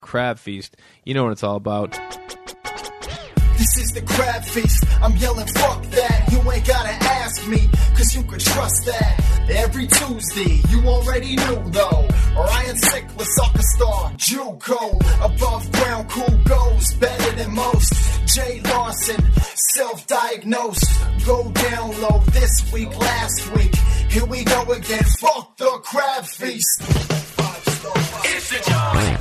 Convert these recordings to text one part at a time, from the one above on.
Crab Feast. You know what it's all about. This is the Crab Feast. I'm yelling, fuck that. You ain't gotta ask me, cause you can trust that. Every Tuesday, you already knew though. Ryan Sickler, soccer star, JUCO. Above ground, cool goes, better than most. Jay Larson, self-diagnosed. Go down low this week, last week. Here we go again, fuck the Crab Feast. It's the job.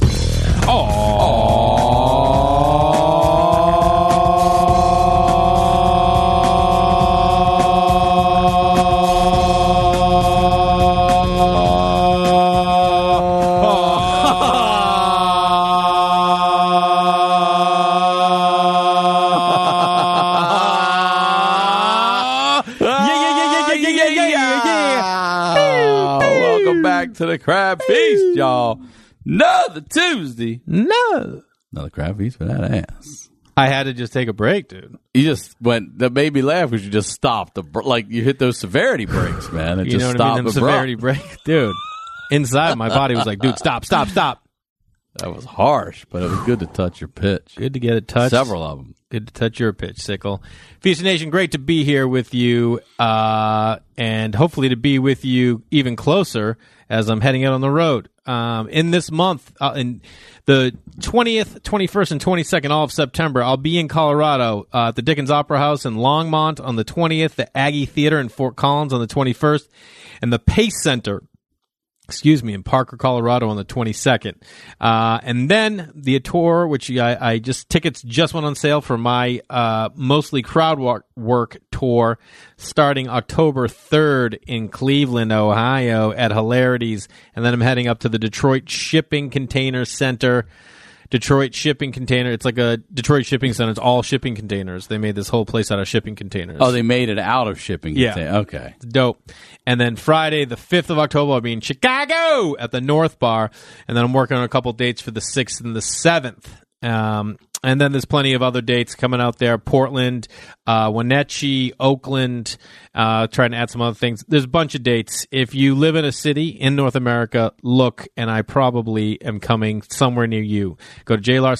Welcome back to the Crab Feast, y'all. Another Tuesday. No. Another Crab Feast for that ass. I had to just take a break, dude. You just went, that made me laugh because you just stopped. Like, you hit those severity breaks, man. It You just know what stopped I mean? Them abrupt. severity break. Dude, inside my body was like, dude, stop. That was harsh, but it was good to touch your pitch. Good to get it touched. Several of them. Good to touch your pitch, Sickle. Feast Nation, great to be here with you, and hopefully to be with you even closer as I'm heading out on the road. In this month, in the 20th, 21st, and 22nd, all of September, I'll be in Colorado at the Dickens Opera House in Longmont on the 20th, the Aggie Theater in Fort Collins on the 21st, and the Pace Center, in Parker, Colorado on the 22nd. And then the tour, which tickets just went on sale for my mostly crowd work tour starting October 3rd in Cleveland, Ohio at Hilarities. And then I'm heading up to the Detroit Shipping Container Center. Detroit Shipping Container. It's like a Detroit Shipping Center. It's all shipping containers. They made this whole place out of shipping containers. Oh, they made it out of shipping. Yeah. Okay. It's dope. And then Friday, the 5th of October, I'll be in Chicago at the North Bar. And then I'm working on a couple dates for the 6th and the 7th. And then there's plenty of other dates coming out there. Portland, Wenatchee, Oakland, trying to add some other things. There's a bunch of dates. If you live in a city in North America, look, and I probably am coming somewhere near you. Go to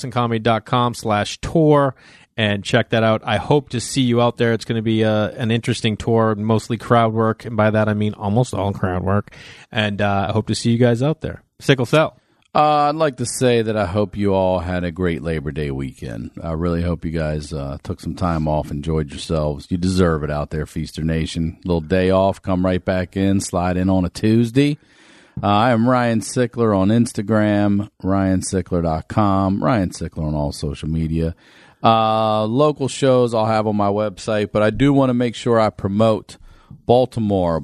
jlarsoncomedy.com/tour and check that out. I hope to see you out there. It's going to be an interesting tour, mostly crowd work. And by that, I mean almost all crowd work. And I hope to see you guys out there. Sickle Cell. I'd like to say that I hope you all had a great Labor Day weekend. I really hope you guys took some time off, enjoyed yourselves. You deserve it out there, Feaster Nation. Little day off, come right back in, slide in on a Tuesday. I am Ryan Sickler on Instagram, ryansickler.com, Ryan Sickler on all social media. Local shows I'll have on my website, but I do want to make sure I promote Baltimore.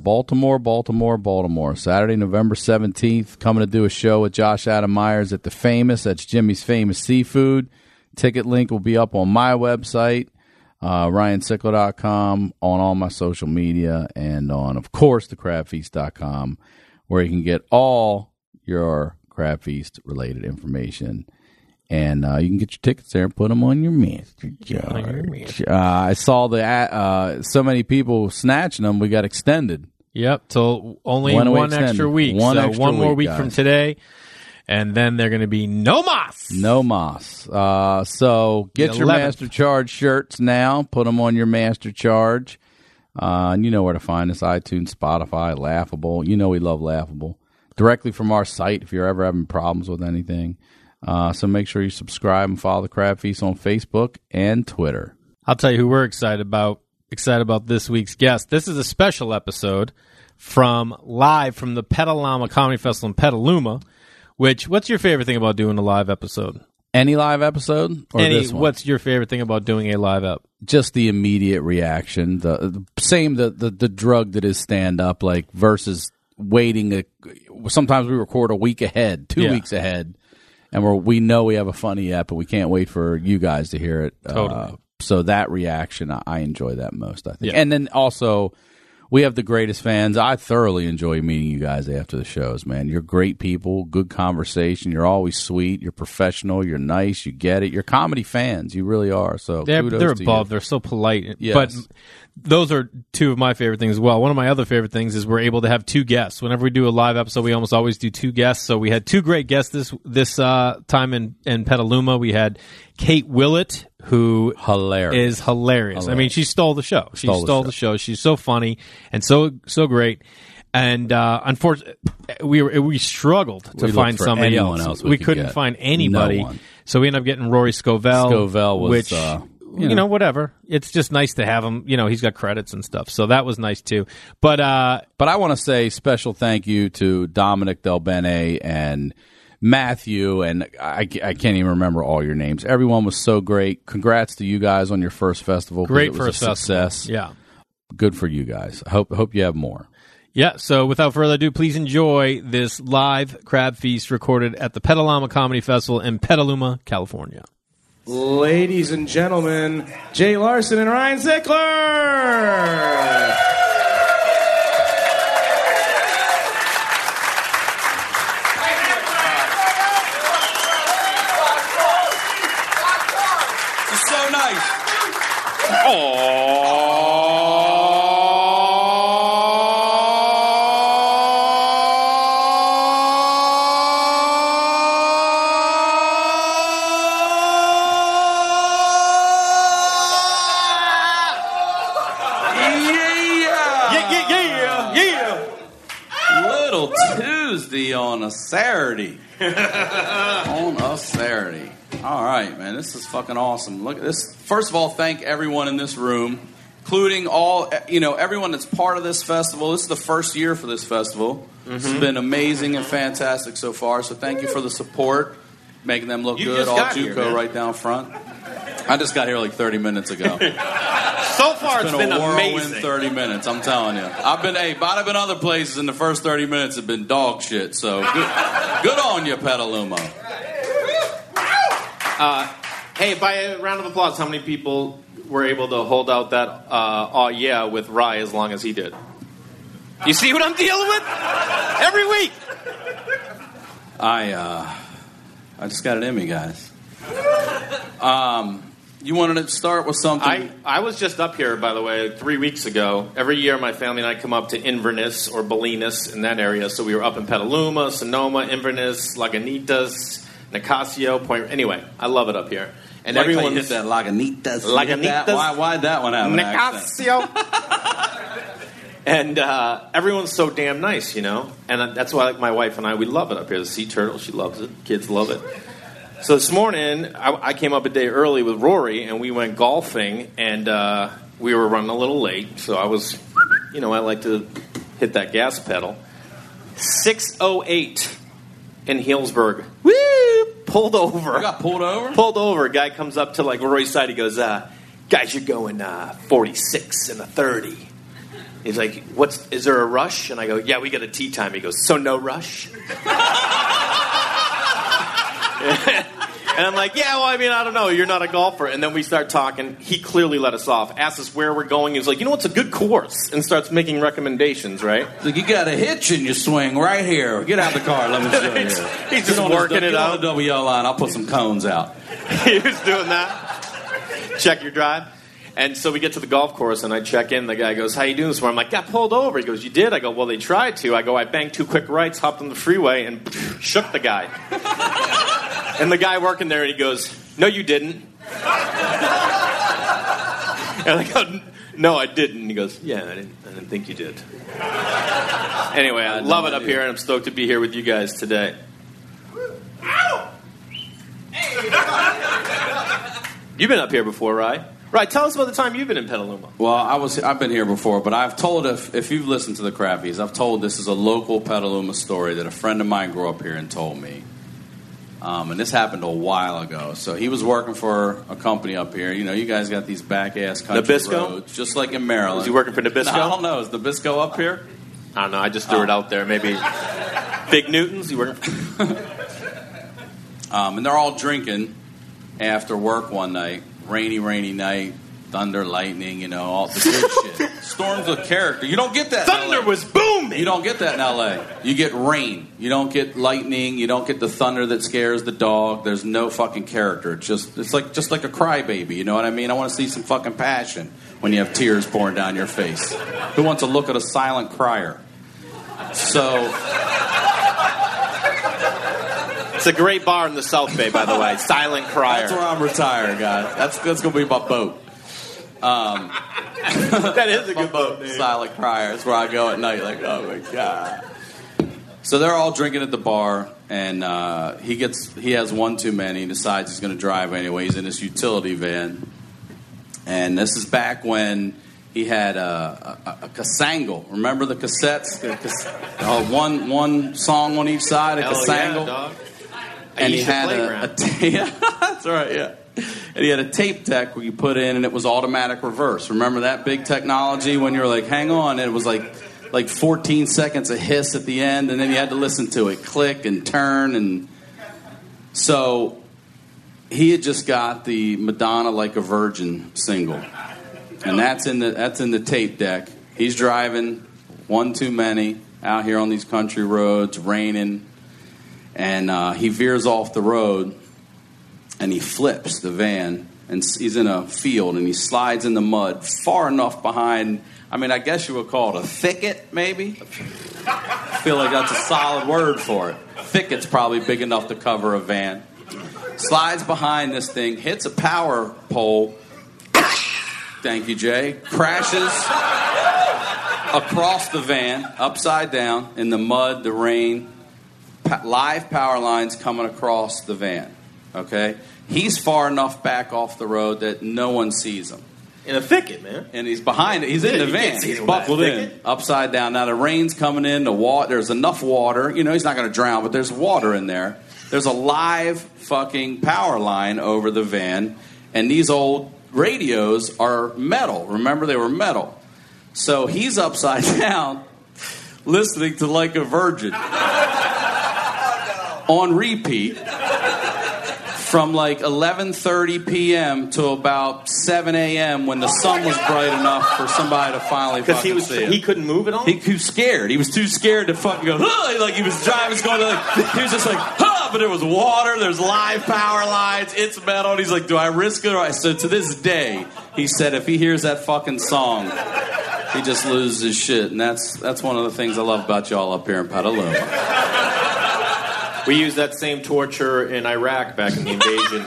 Saturday, November 17th, coming to do a show with Josh Adam Myers at the Famous. That's Jimmy's Famous Seafood. Ticket link will be up on my website, ryansickler.com, on all my social media, and on, of course, thecrabfeast.com, where you can get all your Crab Feast related information. And you can get your tickets there and put them on your Master Charge. I saw so many people snatching them, we got extended. Yep, so only one extra week. One more week from today, and then they're going to be no mas. No mas. So get your Master Charge shirts now. Put them on your Master Charge. And you know where to find us, iTunes, Spotify, Laughable. You know we love Laughable. Directly from our site if you're ever having problems with anything. So make sure you subscribe and follow the Crab Feast on Facebook and Twitter. I'll tell you who we're excited about this week's guest. This is a special episode live from the Petaluma Comedy Festival in Petaluma. What's your favorite thing about doing a live episode? Any live episode? Or this one? What's your favorite thing about doing a live ep? Just the immediate reaction. The drug that is stand-up, like, versus waiting. Sometimes we record a week ahead, 2 weeks ahead. And we know we have a funny ep, but we can't wait for you guys to hear it. Totally. So that reaction, I enjoy that most, I think. Yeah. And then also, we have the greatest fans. I thoroughly enjoy meeting you guys after the shows, man. You're great people, good conversation. You're always sweet. You're professional. You're nice. You get it. You're comedy fans. You really are. So they're kudos to above. you. They're so polite. Yes. But those are two of my favorite things as well. One of my other favorite things is we're able to have two guests. Whenever we do a live episode, we almost always do two guests. So we had two great guests this time in Petaluma. We had Kate Willett, who Hilarious. is hilarious. I mean, she stole the show. She stole the show. She's so funny and so great. And unfortunately, we struggled to find somebody else. We couldn't find anybody. No one. So we ended up getting Rory Scovell. Scovell was, which whatever. It's just nice to have him. He's got credits and stuff, so that was nice too. But I want to say special thank you to Dominic Del Bene and Matthew, and I can't even remember all your names. Everyone was so great. Congrats to you guys on your first festival. Great it was first a success. Festival. Yeah, good for you guys. I hope you have more. Yeah, so without further ado, please enjoy this live crab feast recorded at the Petaluma Comedy Festival in Petaluma, California. Ladies and gentlemen, Jay Larson and Ryan Zickler! It's so nice. Little Tuesday on a Saturday. On a Saturday. All right, man, this is fucking awesome. Look at this. First of all, thank everyone in this room, including everyone that's part of this festival. This is the first year for this festival. It's been amazing and fantastic so far, so thank you for the support, making them look good. All JUCO right down front. I just got here like 30 minutes ago. So far, it's been a whirlwind amazing. 30 minutes, I'm telling you. I've been other places, and the first 30 minutes have been dog shit, so good on you, Petaluma. Hey, by a round of applause, how many people were able to hold out that "oh yeah" with Rye as long as he did? You see what I'm dealing with every week? I just got it in me, guys. You wanted to start with something? I was just up here, by the way, 3 weeks ago. Every year, my family and I come up to Inverness or Bolinas in that area. So we were up in Petaluma, Sonoma, Inverness, Lagunitas, Nicasio, Point. Anyway, I love it up here. And like everyone hit that Lagunitas. Lagunitas. Why'd that one have an accent? Nicasio. And everyone's so damn nice, And that's why, my wife and I, we love it up here. The sea turtle, she loves it. Kids love it. So this morning, I came up a day early with Rory, and we went golfing, and we were running a little late. So I was, I like to hit that gas pedal. 6:08 in Healdsburg. Woo! Pulled over. You got pulled over? Pulled over. A guy comes up to Rory's side. He goes, guys, you're going 46 and a 30. He's like, is there a rush? And I go, yeah, we got a tee time. He goes, so no rush? And I'm like, yeah, well, I don't know. You're not a golfer. And then we start talking. He clearly let us off. Asked us where we're going. He was like, it's a good course. And starts making recommendations, right? Like, you got a hitch in your swing right here. Get out of the car. Let me show you. He's just working it out. Get on the WL line. I'll put some cones out. He was doing that. Check your drive. And so we get to the golf course, and I check in. The guy goes, how you doing this morning? I'm like, got pulled over. He goes, you did? I go, well, they tried to. I go, I banged 2 quick rights, hopped on the freeway, and shook the guy. And the guy working there, and he goes, no, you didn't. And I go, no, I didn't. And he goes, yeah, I didn't think you did. Anyway, I love it up here, and I'm stoked to be here with you guys today. You've been up here before, right? Right, tell us about the time you've been in Petaluma. Well, I've been here before, but I've told, if you've listened to the Crappies, I've told this is a local Petaluma story that a friend of mine grew up here and told me. And this happened a while ago. So he was working for a company up here. You guys got these back-ass country Nabisco? roads, just like in Maryland. Was he working for Nabisco? No, I don't know. Is Nabisco up here? I don't know. I just threw it out there. Maybe Big Newtons? You working for... And they're all drinking after work one night. Rainy night. thunder, lightning, all the good shit. Storms with character. You don't get that. Thunder in LA. was booming. You don't get that in LA. You get rain. You don't get lightning. You don't get the thunder that scares the dog. There's no fucking character. It's like a crybaby. You know what I mean? I want to see some fucking passion when you have tears pouring down your face. Who wants to look at a silent crier? So. It's a great bar in the South Bay, by the way. Silent Crier. That's where I'm retired, guys. That's going to be my boat. That is a good boat name. Silent Crier. That's where I go at night. Like, oh my god. So they're all drinking at the bar, and he has one too many. He decides he's going to drive anyway. He's in this utility van, and this is back when he had a Casangle. Remember the cassettes? One song on each side, a Casangle. Yeah, dog. And he had that's right, yeah. And he had a tape deck where you put in, and it was automatic reverse. Remember that big technology when you were like, hang on, and it was like 14 seconds of hiss at the end, and then you had to listen to it click and turn. And so he had just got the Madonna Like a Virgin single, and that's in the tape deck. He's driving one too many out here on these country roads, raining. And he veers off the road, and he flips the van, and he's in a field, and he slides in the mud far enough behind, I guess you would call it a thicket, maybe? I feel like that's a solid word for it. Thicket's probably big enough to cover a van. Slides behind this thing, hits a power pole. Thank you, Jay. Crashes across the van, upside down, in the mud, the rain. Live power lines coming across the van, okay? He's far enough back off the road that no one sees him. In a thicket, man. And he's behind it. He's in the van. He's buckled in, upside down. Now, the rain's coming in. There's enough water. He's not going to drown, but there's water in there. There's a live fucking power line over the van, and these old radios are metal. Remember, they were metal. So he's upside down listening to Like a Virgin. On repeat from like 11:30 p.m. to about 7 a.m. when the sun was bright enough for somebody to finally fucking see it. He couldn't move at all? He was scared. He was too scared to fucking go, huh! Like he was driving, he was just like, huh! But there was water, there's live power lines, it's metal, and he's like, do I risk it? So to this day, he said if he hears that fucking song, he just loses his shit. And that's one of the things I love about y'all up here in Petaluma. We used that same torture in Iraq back in the invasion.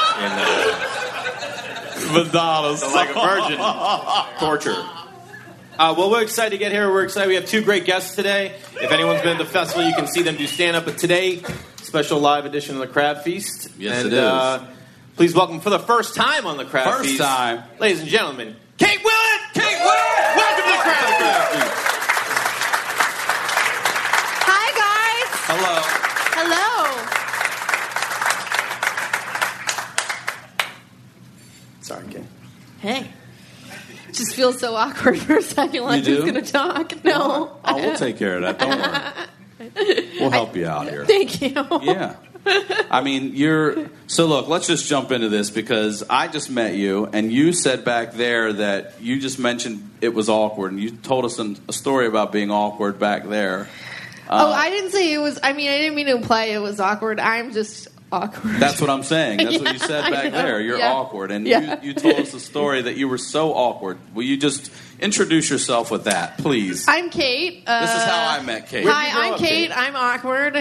Madonna's Like a Virgin torture. Well, we're excited to get here. We're excited. We have two great guests today. If anyone's been at the festival, you can see them do stand-up. But today, special live edition of the Crab Feast. Yes, it is. Please welcome for the first time on the Crab Feast. First time. Ladies and gentlemen, Kate Willett! Kate Willett! Welcome to the Crab Feast. Hi, guys. Hello. Hello. Sorry, Kate. Hey. Just feels so awkward for a second, like who's going to talk? No. Oh, we'll take care of that. Don't worry. We'll help you out here. Thank you. Yeah. So look, let's just jump into this because I just met you, and you said back there that you just mentioned it was awkward, and you told us a story about being awkward back there. I didn't say it was, I didn't mean to imply it was awkward. I'm just awkward. That's what I'm saying. That's what you said back there. You're awkward. And you told us a story that you were so awkward. Will you just introduce yourself with that, please? I'm Kate. This is how I met Kate. Hi, I'm Kate. I'm awkward.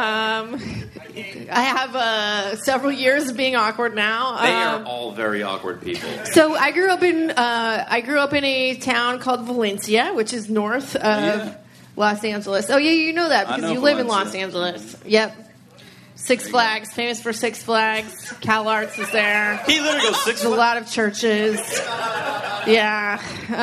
I have several years of being awkward now. They are all very awkward people. So I grew up in a town called Valencia, which is north of Los Angeles. Oh yeah, you know that because you live in Los Angeles. Yep. Six Flags, famous for Six Flags. Cal Arts is there. He literally goes Six Flags. There's a lot of churches. Yeah.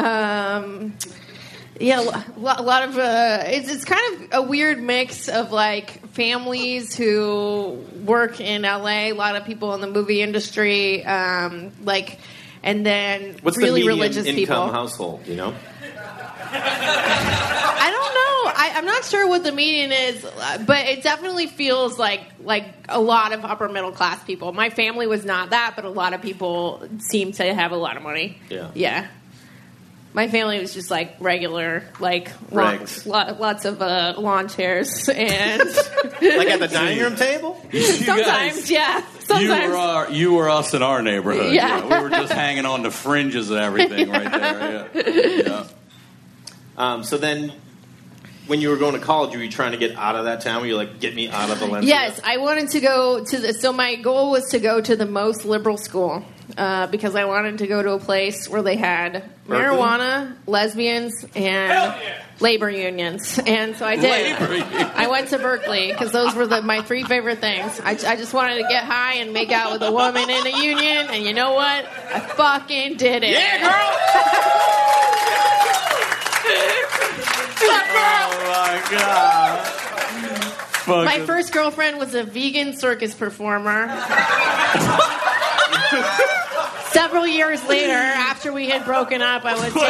A lot of it's kind of a weird mix of like families who work in LA, a lot of people in the movie industry, and then what's really the median religious income people. Household, you know? I don't know. I'm not sure what the median is, but it definitely feels like a lot of upper middle class people. My family was not that, but a lot of people seem to have a lot of money. Yeah. My family was just like regular, like lots of lawn chairs and like at the dining room table. Sometimes, yeah. Sometimes. You were us in our neighborhood. Yeah. We were just hanging on the fringes and everything right there. Yeah. So then, when you were going to college, were you trying to get out of that town? Were you like, get me out of Valencia? Yes, I wanted to go to so my goal was to go to the most liberal school because I wanted to go to a place where they had marijuana, lesbians, and labor unions. And so I did. I went to Berkeley because those were my three favorite things. I just wanted to get high and make out with a woman in a union, and you know what? I fucking did it. Yeah, girl! Oh my God. My first girlfriend was a vegan circus performer. Several years later, after we had broken up, I was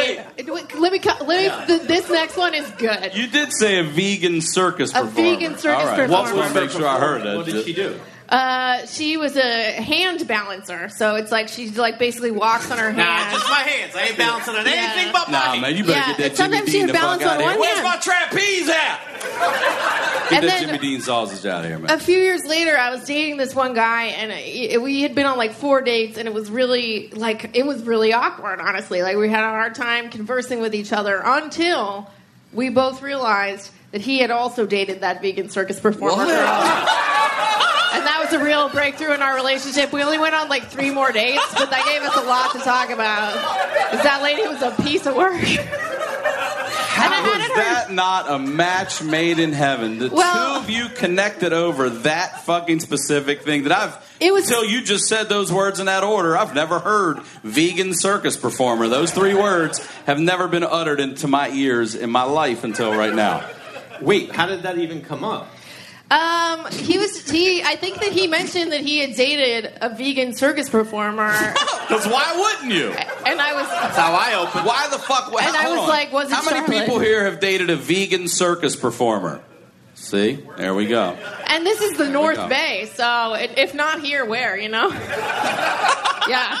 this next one is good. You did say a vegan circus performer. A vegan circus performer. What was make sure I heard that? What did she do? She was a hand balancer, so it's like she like basically walks on her hands. Nah, just my hands. I ain't balancing on anything but my hands. Nah, man, you better get that Jimmy Sometimes Dean she the would fuck out of here. Where's my trapeze at? Get And that then- Jimmy Dean sausage out of here, man. A few years later, I was dating this one guy, and we had been on like 4 dates, and it was really awkward, honestly. Like we had a hard time conversing with each other until we both realized that he had also dated that vegan circus performer girl. And that was a real breakthrough in our relationship. We only went on like 3 more dates, but that gave us a lot to talk about. Because that lady was a piece of work. How was that not a match made in heaven? The two of you connected over that fucking specific thing that until you just said those words in that order, I've never heard vegan circus performer. Those 3 words have never been uttered into my ears in my life until right now. Wait, how did that even come up? I think that he mentioned that he had dated a vegan circus performer. Because why wouldn't you? And I was... That's how I opened. Why the fuck... And I was like, was it How many Charlotte? people here have dated a vegan circus performer? See? There we go. And this is the North Bay, so if not here, where, you know? Yeah.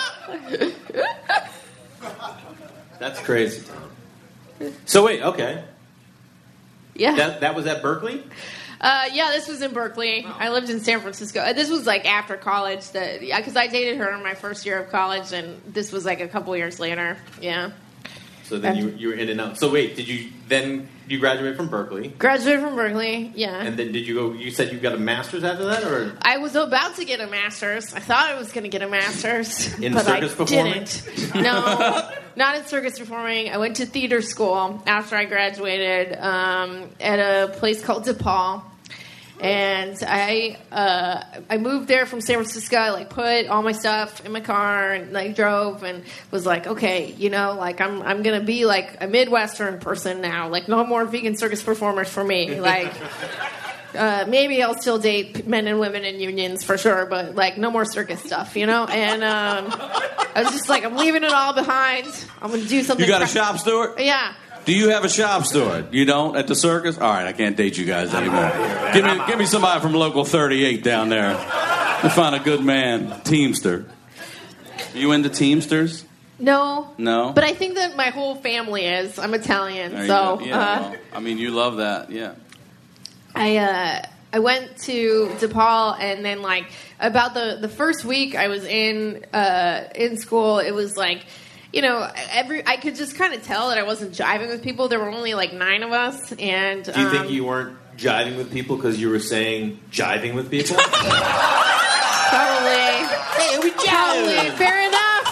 That's crazy. So wait, okay. Yeah. That was at Berkeley? Yeah, this was in Berkeley. I lived in San Francisco. This was like after college, because I dated her in my first year of college, and this was like a couple years later. Yeah. So then you were in and out. So wait, did you graduate from Berkeley? Graduated from Berkeley, yeah. And then did you go? You said you got a master's after that, or I was about to get a master's. I thought I was going to get a master's, in but circus I performing? didn't. No, not in circus performing. I went to theater school after I graduated at a place called DePaul. And I moved there from San Francisco. I like put all my stuff in my car and like drove and was like, okay, you know, like I'm gonna be like a Midwestern person now. Like no more vegan circus performers for me. Like maybe I'll still date men and women in unions for sure, but like no more circus stuff, you know. And I was just like, I'm leaving it all behind. I'm gonna do something. You got a shop steward? Yeah. Do you have a shop steward? You don't at the circus? All right, I can't date you guys anymore. Give me somebody from local 38 down there. To find a good man, Teamster. Are you into Teamsters? No. But I think that my whole family is. I'm Italian, there so. You go. Yeah, I mean, you love that, yeah. I went to DePaul, and then like about the first week I was in school, it was like, you know, I could just kind of tell that I wasn't jiving with people. There were only like 9 of us, and do you think you weren't jiving with people because you were saying jiving with people? Probably. Hey, we jive. Probably. Fair enough.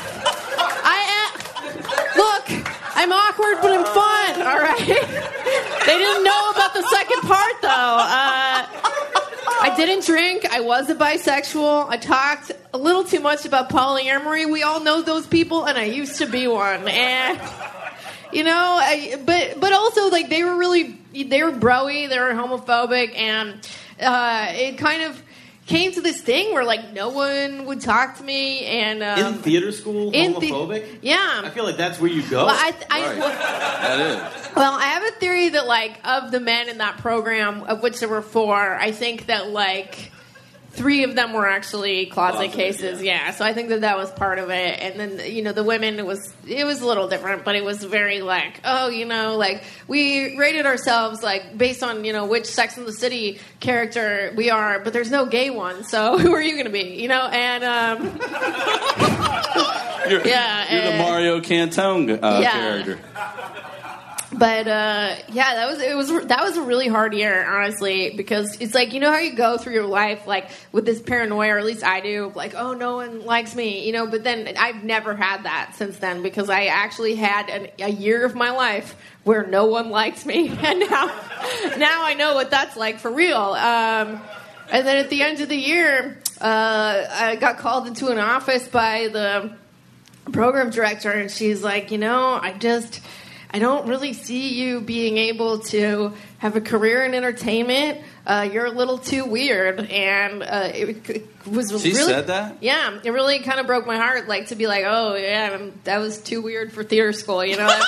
Look, I'm awkward, but I'm fun. All right. They didn't know about the second part, though. I didn't drink. I was a bisexual. I talked a little too much about polyamory. We all know those people, and I used to be one. And you know, but also like they were broy. They were homophobic, and it kind of came to this thing where like no one would talk to me, and in theater school, homophobic. Yeah, I feel like that's where you go. Well, That is. Well, I have a theory that like of the men in that program, of which there were 4, I think that like 3 of them were actually closet cases. Yeah, so I think that was part of it. And then the women, it was a little different, but it was very like, like we rated ourselves like based on which Sex and the City character we are, but there's no gay one, so who are you going to be? And you're the Mario Cantone character. But that was a really hard year, honestly, because it's like how you go through your life like with this paranoia, or at least I do, like, oh, no one likes me, but then I've never had that since then, because I actually had a year of my life where no one liked me, and now I know what that's like for real. And then at the end of the year, I got called into an office by the program director, and she's like, I don't really see you being able to have a career in entertainment. You're a little too weird. And it was She really... said that? Yeah, it really kind of broke my heart, like, to be like, oh, yeah, that was too weird for theater school. That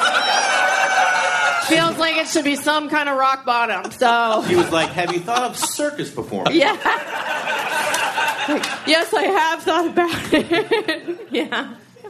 feels like it should be some kind of rock bottom. So he was like, have you thought of circus performance? Yeah. Yes, I have thought about it. Yeah.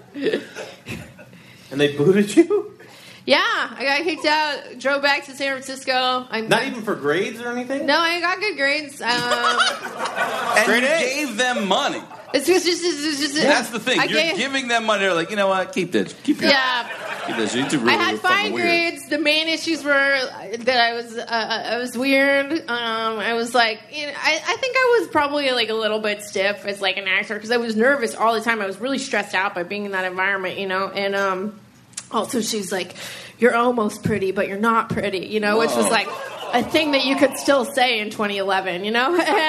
And they booted you? Yeah, I got kicked out, drove back to San Francisco. Not even for grades or anything? No, I got good grades. And you gave them money. It's just that's the thing. You're giving them money. They're like, you know what? Keep this. Keep this. I had fine grades. The main issues were that I was weird. I was like, I think I was probably like a little bit stiff as like an actor, because I was nervous all the time. I was really stressed out by being in that environment, and also she's like, you're almost pretty, but you're not pretty, which was like a thing that you could still say in 2011, and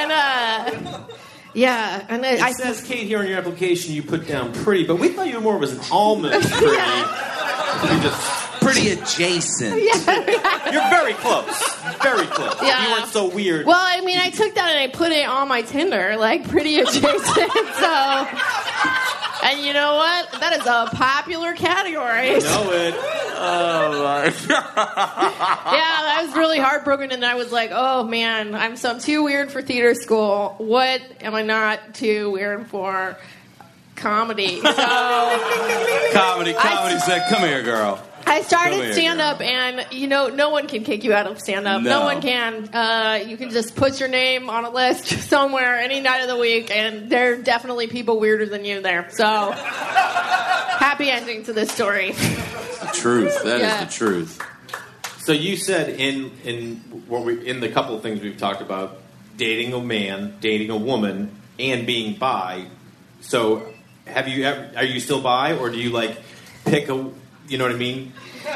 yeah, and it says, Kate, here on your application you put down pretty, but we thought you were more of an almost pretty. Yeah. Just pretty adjacent. Yeah. You're very close. Very close. Yeah. You weren't so weird. Well, I mean, I took that and I put it on my Tinder, like pretty adjacent. So, and you know what? That is a popular category. I know it. Oh my God. Yeah, I was really heartbroken, and I was like, oh man, I'm too weird for theater school. What am I not too weird for? Comedy. So, comedy said, come here, girl. I started stand-up, and, no one can kick you out of stand-up. No one can. You can just put your name on a list somewhere any night of the week, and there are definitely people weirder than you there. So, happy ending to this story. The truth. That is the truth. So you said in the couple of things we've talked about, dating a man, dating a woman, and being bi. So... are you still bi, or do you like pick a? You know what I mean?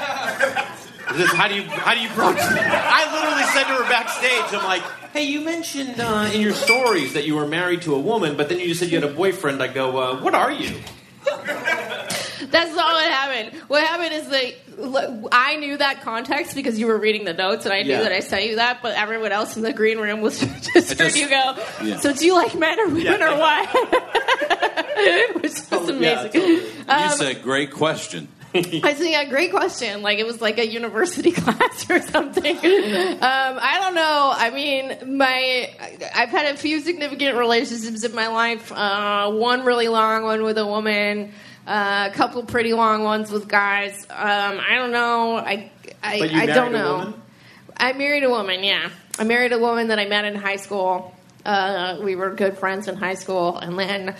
How do you? I literally said to her backstage, I'm like, hey, you mentioned in your stories that you were married to a woman, but then you just said you had a boyfriend. I go, what are you? That's not what happened. What happened is I knew that context because you were reading the notes, and I knew that I sent you that, but everyone else in the green room was just heard you go, so do you like men or women or what? Which is amazing. You said, great question. I said, yeah, great question. Like, it was like a university class or something. I don't know. I mean, I've had a few significant relationships in my life. One really long one with a woman. A couple pretty long ones with guys. I don't know. I don't know. Woman? I married a woman. Yeah, I married a woman that I met in high school. We were good friends in high school, and then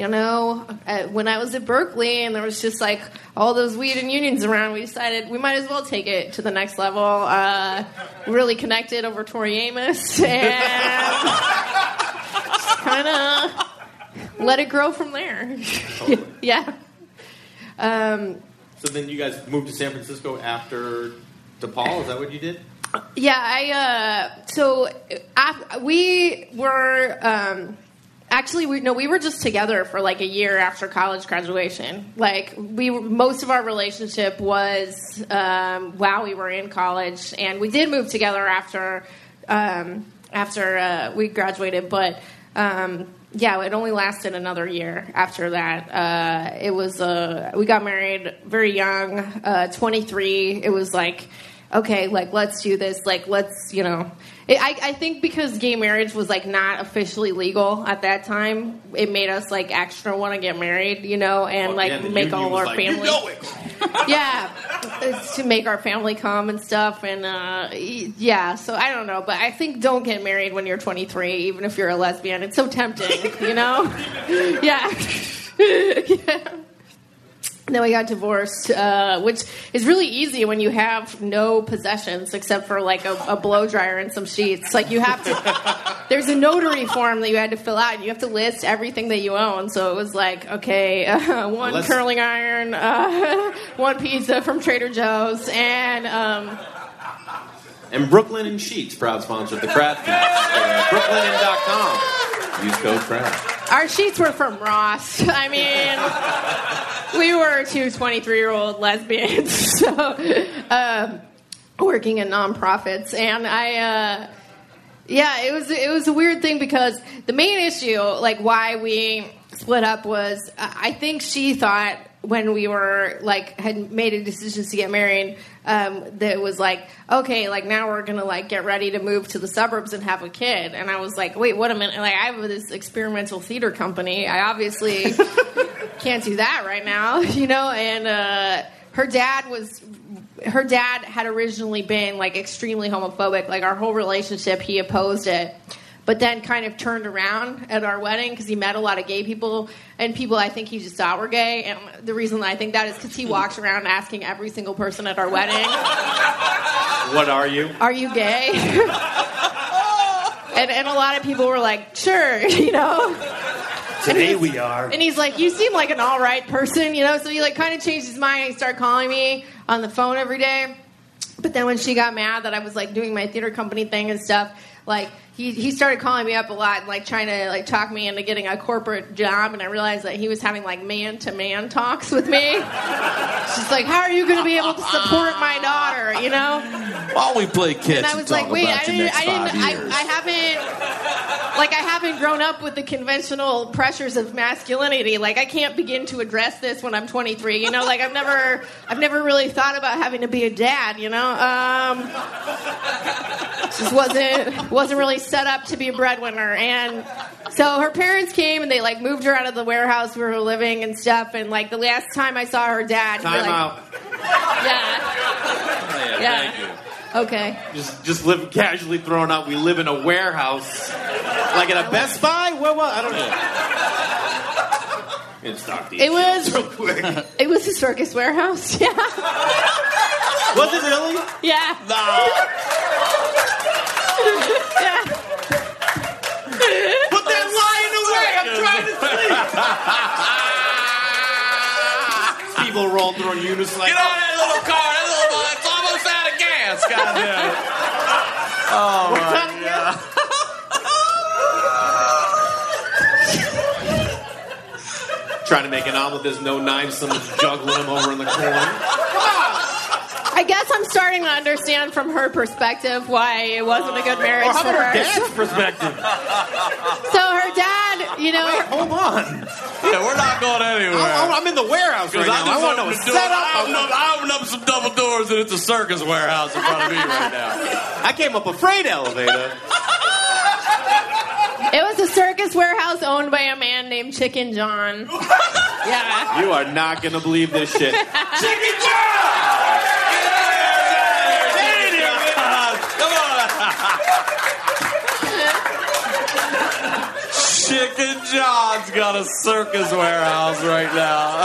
when I was at Berkeley, and there was just like all those weed and unions around, we decided we might as well take it to the next level. Really connected over Tori Amos, and just kind of let it grow from there. Yeah. So then you guys moved to San Francisco after DePaul? Is that what you did? Yeah, we were actually we were just together for like a year after college graduation. Like most of our relationship was while we were in college, and we did move together after we graduated, but Yeah, it only lasted another year after that. It was we got married very young, 23. It was like, okay, like let's do this. Like let's, I think because gay marriage was like not officially legal at that time, it made us like extra want to get married, and make all our family. Yeah, it's to make our family come and stuff, and so I don't know, but I think don't get married when you're 23, even if you're a lesbian. It's so tempting, Yeah. Yeah. Then we got divorced, which is really easy when you have no possessions except for like a blow dryer and some sheets. Like you have to, there's a notary form that you had to fill out, and you have to list everything that you own. So it was like, okay, one curling iron, one pizza from Trader Joe's, and Brooklyn and Sheets, proud sponsor of the Crab Feast. Brooklinen.com. Use code CRAB. Our sheets were from Ross. I mean, we were two 23-year-old lesbians, so working in nonprofits, and it was a weird thing because the main issue, like why we split up, was I think she thought when we were like had made a decision to get married, that it was like, okay, like now we're gonna like get ready to move to the suburbs and have a kid. And I was like, wait, what a minute, like I have this experimental theater company, I obviously can't do that right now, and her dad had originally been like extremely homophobic, like our whole relationship, he opposed it. But then kind of turned around at our wedding because he met a lot of gay people, and people I think he just thought were gay. And the reason I think that is because he walks around asking every single person at our wedding, what are you? Are you gay? and a lot of people were like, sure, Today we are. And he's like, you seem like an all right person, So he like kind of changed his mind. He started calling me on the phone every day. But then when she got mad that I was like doing my theater company thing and stuff, like he started calling me up a lot, like trying to like talk me into getting a corporate job, and I realized that he was having like man-to-man talks with me. She's like, how are you going to be able to support my daughter, While we play catch and I was like, wait, I haven't grown up with the conventional pressures of masculinity. Like I can't begin to address this when I'm 23. Like I've never really thought about having to be a dad. Just wasn't really set up to be a breadwinner. And so her parents came and they like moved her out of the warehouse we were living and stuff. And like the last time I saw her dad, Time out. Yeah. Thank you. Okay. Just live casually thrown out. We live in a warehouse, like at a Best Buy. What? I don't know. It's stock these real quick. It was a Circus Warehouse. Yeah. Was it really? Yeah. No. Yeah. Put that lion away. I'm trying to sleep. People rolling through on unison like, get on that little car. That little boy, it's almost out of gas. God damn it. Oh, my God. Trying to make an omelet, there's no knives, someone's juggling him over in the corner. I guess I'm starting to understand from her perspective why it wasn't a good marriage How for about her. her dad's perspective? So her dad, Wait, hold on. Yeah, we're not going anywhere. I'm in the warehouse right now. I want to know what's set up. I opened up some double doors and it's a circus warehouse in front of me right now. I came up a freight elevator. It was a Circus Warehouse owned by a man named Chicken John. Yeah. You are not going to believe this shit. Chicken John! Come on! Chicken John's got a Circus Warehouse right now.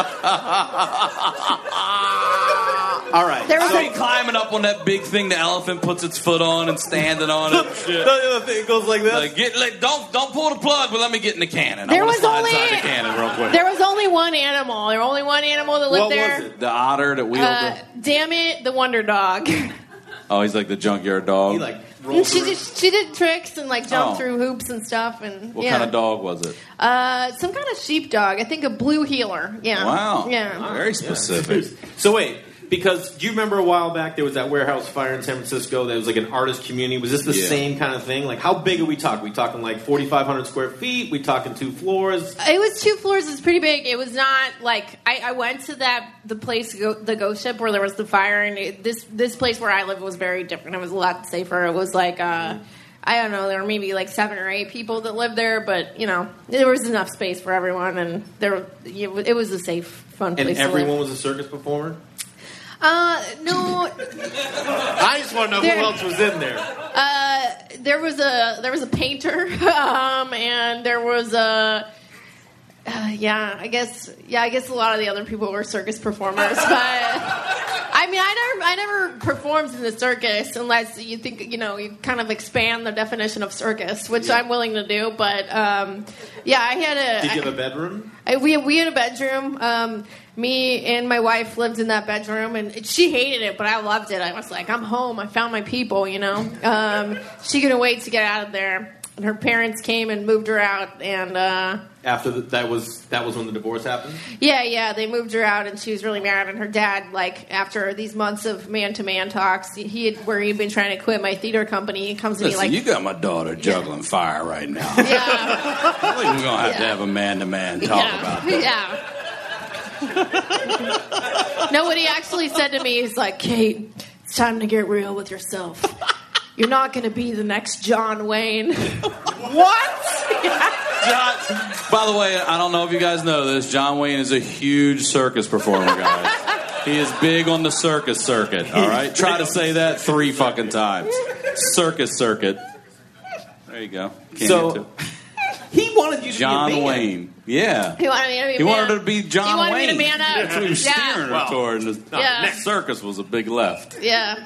All right. There was So he climbing up on that big thing the elephant puts its foot on and standing on it and shit. The thing goes like this. Like, don't pull the plug, but let me get in the cannon. There I was want to slide only- inside the cannon real quick. There was only one animal. There was only one animal that lived What there. was it? The otter that wheeled the... Damn it, the Wonder Dog. Oh, he's like the junkyard dog. He like And rolled she through. she did tricks and like jumped Oh. through hoops and stuff and What yeah. kind of dog was it? Some kind of sheepdog. I think a blue healer. Yeah. Wow. Yeah. Very specific. So wait, Because do you remember a while back there was that warehouse fire in San Francisco that was like an artist community? Was this the same kind of thing? Like, how big are we talking? We talking like 4,500 square feet? We talking 2 floors? It was 2 floors. It's pretty big. It was not like I went to the place, the Ghost Ship, where there was the fire, and this place where I live was very different. It was a lot safer. It was like I don't know. There were maybe like 7 or 8 people that lived there, but you know there was enough space for everyone, and it was a safe, fun place. And everyone was a circus performer. No. I just want to know who else was in there. There was a painter, and there was a. I guess a lot of the other people were circus performers, but I mean, I never performed in the circus unless you think, you know, you kind of expand the definition of circus, which I'm willing to do. But I had a. Did you have a bedroom? We had a bedroom. Me and my wife lived in that bedroom, and she hated it, but I loved it. I was like, I'm home. I found my people, you know. She couldn't wait to get out of there. And her parents came and moved her out, and after that was when the divorce happened. Yeah, they moved her out, and she was really mad. And her dad, like after these months of man-to-man talks, he'd been trying to quit my theater company. He comes to me like, "You got my daughter juggling fire right now." Yeah, I think we're gonna have to have a man-to-man talk about that. Yeah. No, what he actually said to me is like, Kate, it's time to get real with yourself. You're not going to be the next John Wayne. What? By the way, I don't know if you guys know this. John Wayne is a huge circus performer, guys. He is big on the circus circuit, all right? Try to say that 3 fucking times. Circus circuit. There you go. He wanted you to John be a man. Wayne. Yeah. He wanted me to be a He man. wanted her to be John Wayne. He wanted me to man up. That's what he was steering her toward. Yeah. Circus was a big left. Yeah.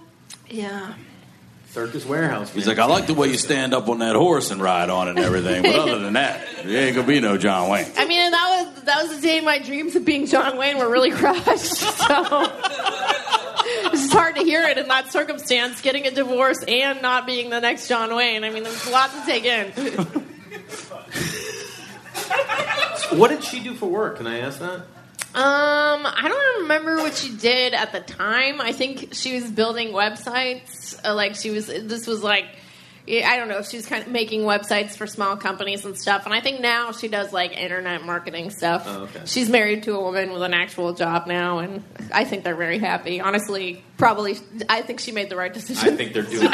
Circus Warehouse. He's like, I like the way you stand up on that horse and ride on it and everything, but other than that, you ain't gonna be no John Wayne. I mean, and that was the day my dreams of being John Wayne were really crushed. So it's just hard to hear it in that circumstance, getting a divorce and not being the next John Wayne. I mean, there's a lot to take in. What did she do for work? Can I ask that? I don't remember what she did at the time. I think she was building websites. This was like, I don't know, she was kind of making websites for small companies and stuff. And I think now she does like internet marketing stuff. Oh, okay. She's married to a woman with an actual job now, and I think they're very happy. Honestly, I think she made the right decision. I think they're doing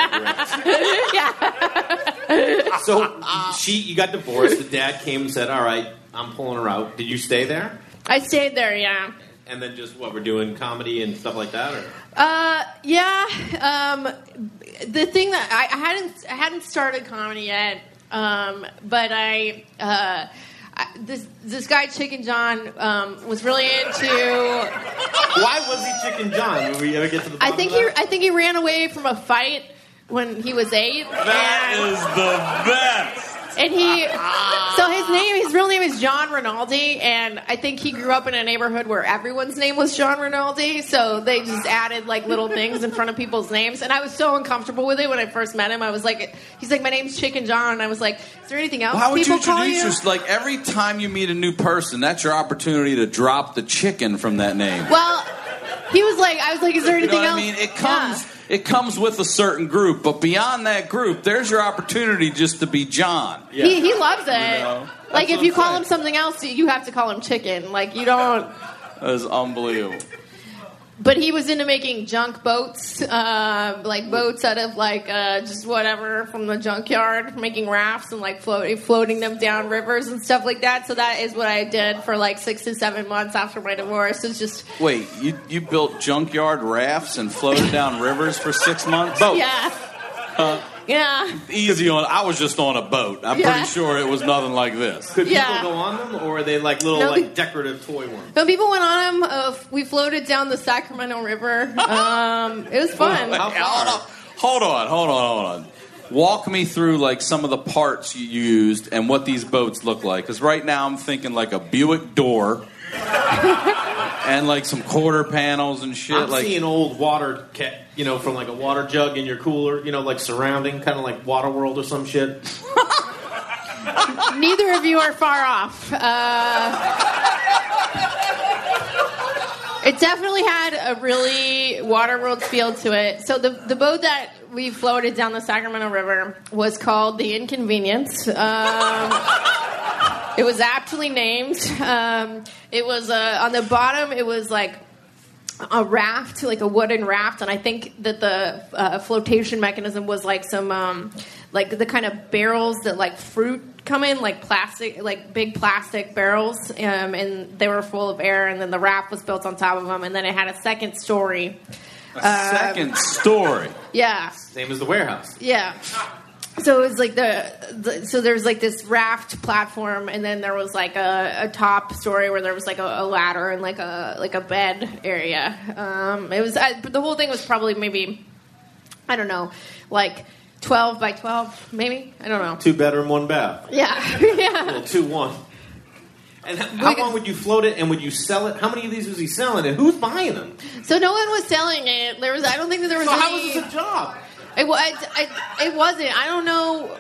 it correct. So you got divorced. The dad came and said, all right, I'm pulling her out. Did you stay there? I stayed there, yeah. And then just we're doing comedy and stuff like that, or? Yeah. The thing that I hadn't started comedy yet, but this guy Chicken John was really into. Why was he Chicken John? Did we ever get to the bottom of that? I think he ran away from a fight when he was 8. That is the best. And his real name is John Rinaldi, and I think he grew up in a neighborhood where everyone's name was John Rinaldi, so they just added like little things in front of people's names, and I was so uncomfortable with it when I first met him. I was like, he's like, my name's Chicken John, and I was like, is there anything else Why would people you call introduce you? yourself? Like every time you meet a new person, that's your opportunity to drop the chicken from that name. Well, I was like, is there anything else? I mean, it comes with a certain group, but beyond that group, there's your opportunity just to be John. Yeah. He loves it. You know? Like if you call him something else, you have to call him Chicken. Like you don't. That is unbelievable. But he was into making junk boats, like boats out of like just whatever from the junkyard, making rafts and like floating them down rivers and stuff like that. So that is what I did for like 6 to 7 months after my divorce. It's just wait, you built junkyard rafts and floated down rivers for 6 months? Boats. Yeah. Yeah. Easy on. I was just on a boat. I'm pretty sure it was nothing like this. Could people go on them, or are they like little decorative toy ones? No, people went on them. We floated down the Sacramento River. It was fun. Hold on. Walk me through like some of the parts you used and what these boats look like. Because right now I'm thinking like a Buick door. And like some quarter panels and shit. I'm seeing old water, from like a water jug in your cooler, like surrounding, kind of like Waterworld or some shit. Neither of you are far off. It definitely had a really Waterworld feel to it. So the boat that we floated down the Sacramento River was called the Inconvenience. It was aptly named. It was on the bottom. It was like a raft, like a wooden raft, and I think that the flotation mechanism was like some like the kind of barrels that like fruit come in, like plastic, like big plastic barrels, and they were full of air, and then the raft was built on top of them, and then it had a second story. Second story? Yeah. Same as the warehouse. Yeah. So it was like so there's like this raft platform, and then there was like a top story where there was like a ladder and like a bed area. It was the whole thing was probably maybe, I don't know, like 12 by 12, maybe. I don't know. 2 bedroom, 1 bath. Yeah, yeah. Well, 2-1. And how long would you float it, and would you sell it? How many of these was he selling, and who's buying them? So no one was selling it. I don't think that there was. So any... how was this a job? It wasn't. I don't know.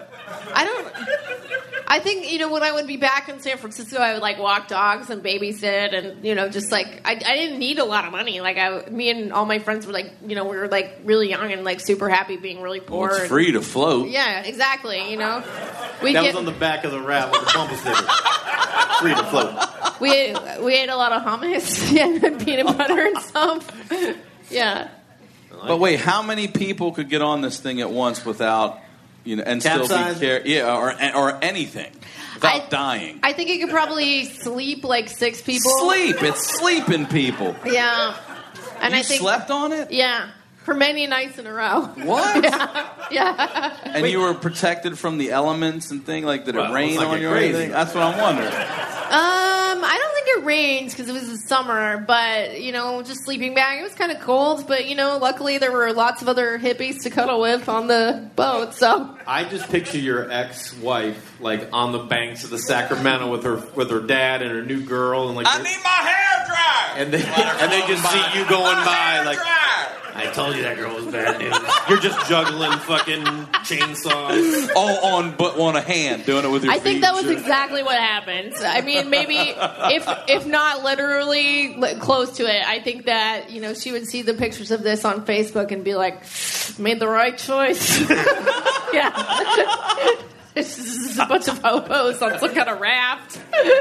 I think, when I would be back in San Francisco, I would like walk dogs and babysit, and just like I didn't need a lot of money. Like me and all my friends were like, we were like really young and like super happy being really poor. Well, it's free to float. Yeah, exactly. That was on the back of the raft with the bumper sticker. Free to float. We ate a lot of hummus and peanut butter and stuff. Yeah. But wait, how many people could get on this thing at once without, and capsize? Still be or anything without dying? I think it could probably sleep like 6 people. It's sleeping people. Yeah, and you I think slept on it. Yeah, for many nights in a row. What? Yeah. And you were protected from the elements and things like did it rain like on you or crazy. anything? That's what I'm wondering. I don't think it rained because it was the summer, but, just sleeping bag. It was kind of cold, but, luckily there were lots of other hippies to cuddle with on the boat, so. I just picture your ex-wife, like, on the banks of the Sacramento with her dad and her new girl. And like, I need my hair dried! And they just see you going by, like, I told you that girl was bad news. You're just juggling fucking chainsaws. Oh, on a hand, doing it with your feet. I think that was exactly what happened. I mean, maybe if not literally close to it, I think that she would see the pictures of this on Facebook and be like, "Made the right choice." Yeah, this is a bunch of hobos on some kind of raft.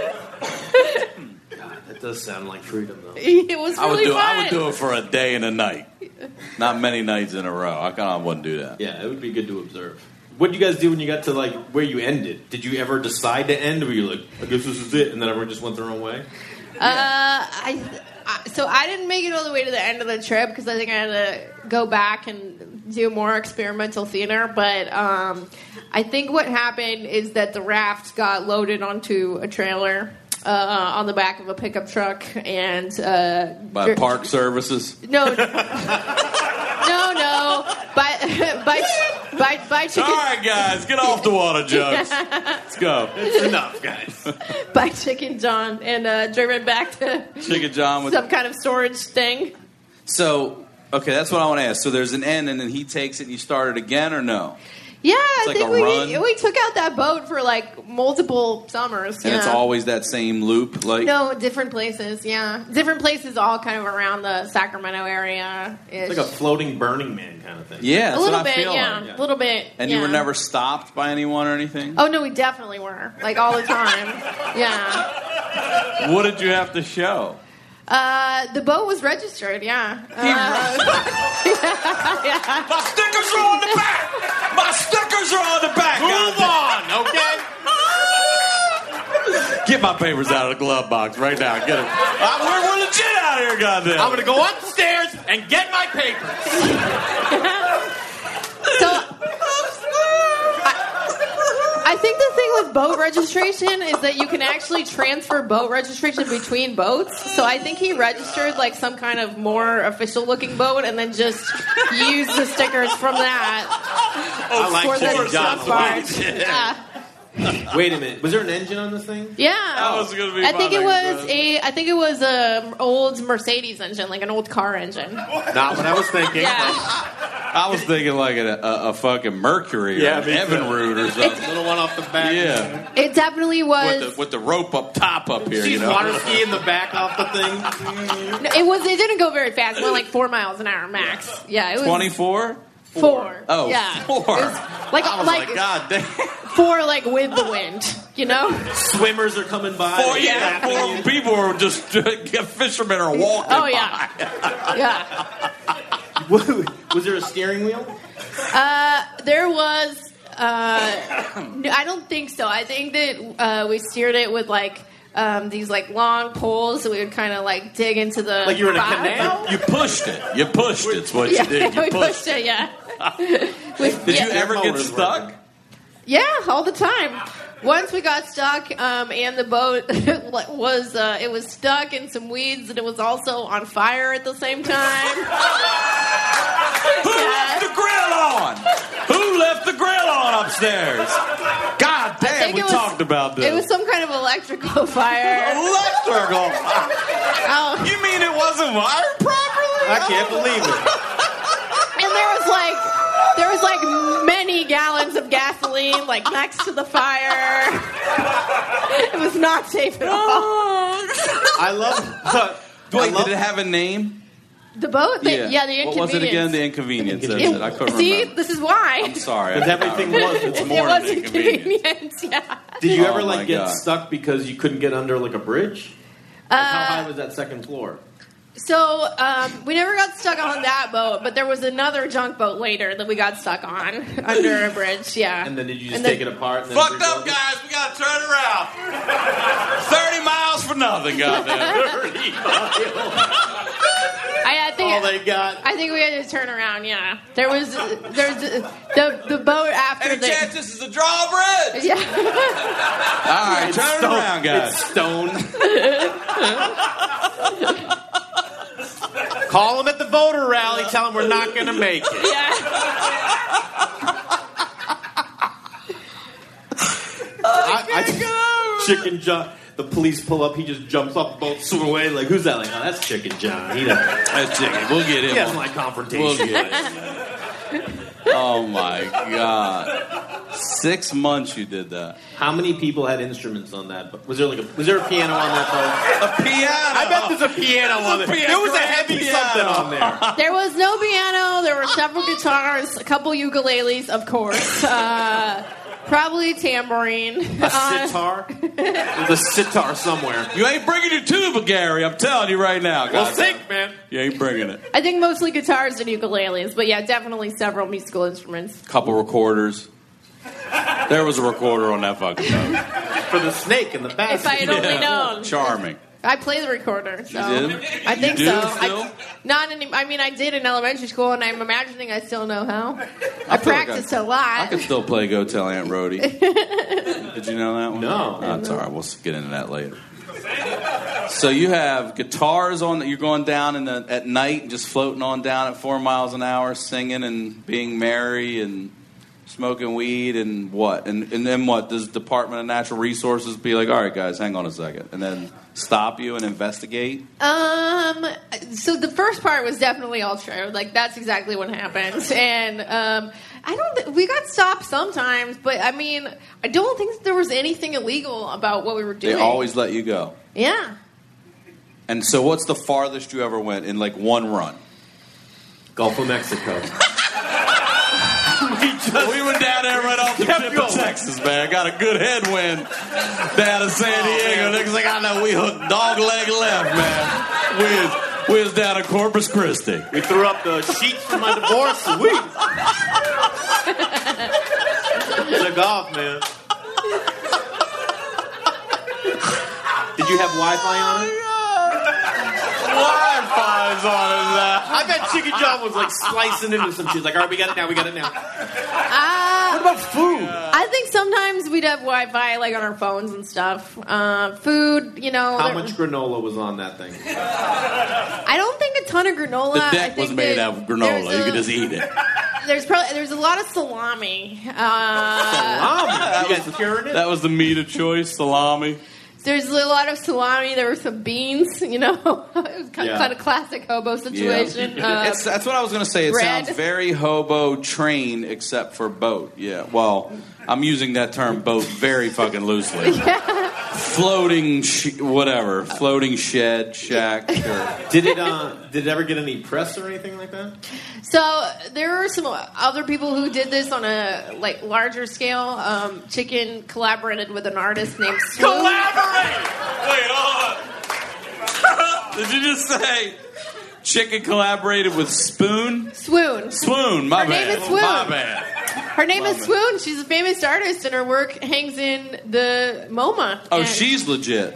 God, that does sound like freedom, though. It was really fun. I would do it for a day and a night. Not many nights in a row. I kind of wouldn't do that. Yeah, it would be good to observe. What did you guys do when you got to, like, where you ended? Did you ever decide to end, or were you like, I guess this is it, and then everyone just went their own way? So I didn't make it all the way to the end of the trip because I think I had to go back and do more experimental theater. But I think what happened is that the raft got loaded onto a trailer on the back of a pickup truck and by Park Services. No. By chicken. All right, guys, get off the water jugs. Let's go. It's enough, guys. By Chicken John and driven back to Chicken John with some kind of storage thing. So, okay, that's what I want to ask. So there's an end, and then he takes it, and you start it again, or no? Yeah, It's I like think a run? we took out that boat for like multiple summers. And it's always that same loop, like No, different places, yeah. Different places all kind of around the Sacramento area. It's like a floating Burning Man kind of thing. yeah, that's a little what I bit, feel yeah. like. A little bit. And yeah. you were never stopped by anyone or anything? Oh, no, we definitely were. Like all the time. Yeah. What did you have to show? The boat was registered, yeah. My stickers are on the back! My stickers are on the back! Move on, okay? Get my papers out of the glove box right now. Get them. We're legit out here, goddamn. I'm going to go upstairs and get my papers. So, I think the thing with boat registration is that you can actually transfer boat registration between boats. So I think he registered like some kind of more official looking boat and then just used the stickers from that. I like for Chicken the John's barge. way. Yeah. Wait a minute. Was there an engine on this thing? Yeah. That was gonna be I think fun, it was a old Mercedes engine, like an old car engine. Not what I was thinking. Yeah. I was thinking like a fucking Mercury or an Evinrude or something. Little one off the back. Yeah. It definitely was. With the rope up top up here, She's water ski in the back off the thing. No, it didn't go very fast. It went like 4 miles an hour max. Yeah, it was 24? 4. Oh, yeah. 4. It was like, I was like, God damn. 4 like with the wind, you know? Swimmers are coming by. 4 people are just fishermen are walking Oh, yeah. by. Yeah. Was there a steering wheel? There was. I don't think so. I think that we steered it with like these like long poles, so we would kind of like dig into the like you were in a bottom. canal. You pushed it. You pushed it. It's what you did. You we pushed it. Yeah. Did you ever get stuck? Yeah, all the time. Once we got stuck, and the boat was stuck in some weeds, and it was also on fire at the same time. Who left the grill on? Who left the grill on upstairs? God damn, we talked about this. It was some kind of electrical fire. Electrical fire? Oh. You mean it wasn't wired properly? I can't believe it. And there was like many gallons of gasoline like next to the fire. It was not safe at all. I love. Wait, did it have a name? The boat? The Inconvenience. What was it again? The Inconvenience. That's it. I couldn't See, remember. this is why. I'm sorry. Because everything was. It's It more was than inconvenience. Inconvenience, yeah. Did you Oh ever my like get God. stuck because you couldn't get under like a bridge? Like, how high was that second floor? So, we never got stuck on that boat, but there was another junk boat later that we got stuck on under a bridge, yeah. And then did you just take it apart? And then Fucked rebuild up, it? guys. We got to turn it around. 30 miles for nothing, goddamn. All they got. I think we had to turn around, yeah. There's the boat after Any chance this is a drawbridge? Yeah. All right, turn it around, guys. It's stone. Call them at the voter rally. Tell them we're not going to make it. Chicken John. The police pull up. He just jumps off the boat, swim away. Like, who's that? Like, oh, that's Chicken John. That's Chicken. We'll get him. He doesn't like confrontation. We'll get him. Oh my God! 6 months you did that. How many people had instruments on that? Was there a piano on that boat? A piano. I bet there's a piano on there. There was a heavy piano. something on there. There was no piano. There were several guitars, a couple ukuleles, of course. Probably tambourine. A sitar? There's a sitar somewhere. You ain't bringing your tuba, Gary. I'm telling you right now. We'll think, man. You ain't bringing it. I think mostly guitars and ukuleles, but yeah, definitely several musical instruments. Couple recorders. There was a recorder on that fucking boat. For the snake in the back. If I had only known. Charming. I play the recorder, so You did? I think You do so. still? I mean, I did in elementary school, and I'm imagining I still know how. I feel like practiced a lot. I can still play Go Tell Aunt Rhody. Did you know that one? No. That's all right. We'll get into that later. So you have guitars on that you're going down at night and just floating on down at 4 miles an hour, singing and being merry and smoking weed and what? And then what? Does the Department of Natural Resources be like, all right, guys, hang on a second, and then stop you and investigate? So the first part was definitely all true. Like, that's exactly what happened. And we got stopped sometimes, but I mean, I don't think there was anything illegal about what we were doing. They always let you go. Yeah. And so what's the farthest you ever went in like one run? Gulf of Mexico. We went down there right off the tip of Texas, man. Got a good headwind down in San Diego. Next thing I know, we hooked dog leg left, man. We was down in Corpus Christi. We threw up the sheets for my divorce. Sweet. Took off, man. Did you have Wi-Fi on it? Wi-Fi's on it now. I bet Chicken John was like slicing into some shit. Like, all right, we got it now. What about food? I think sometimes we'd have Wi-Fi like on our phones and stuff. Food, you know. How much granola was on that thing? I don't think a ton of granola. The I deck think was made that out of granola. You could just eat it. There's a lot of salami. Salami? You guys curing it? That was the meat of choice, salami. There's a lot of salami. There were some beans. You know, it was kind of classic hobo situation. That's what I was going to say. It bread. sounds very hobo train, except for boat. Yeah. Well, I'm using that term boat very fucking loosely. Floating, floating shed, shack. Sure. Did it ever get any press or anything like that? So there were some other people who did this on a larger scale. Chicken collaborated with an artist named Swoon. Collaborate! Wait, hold on. Did you just say Chicken collaborated with Swoon? Swoon. My Her bad. name is Swoon. My bad. Her name is Swoon. She's a famous artist, and her work hangs in the MoMA. Oh, and she's legit.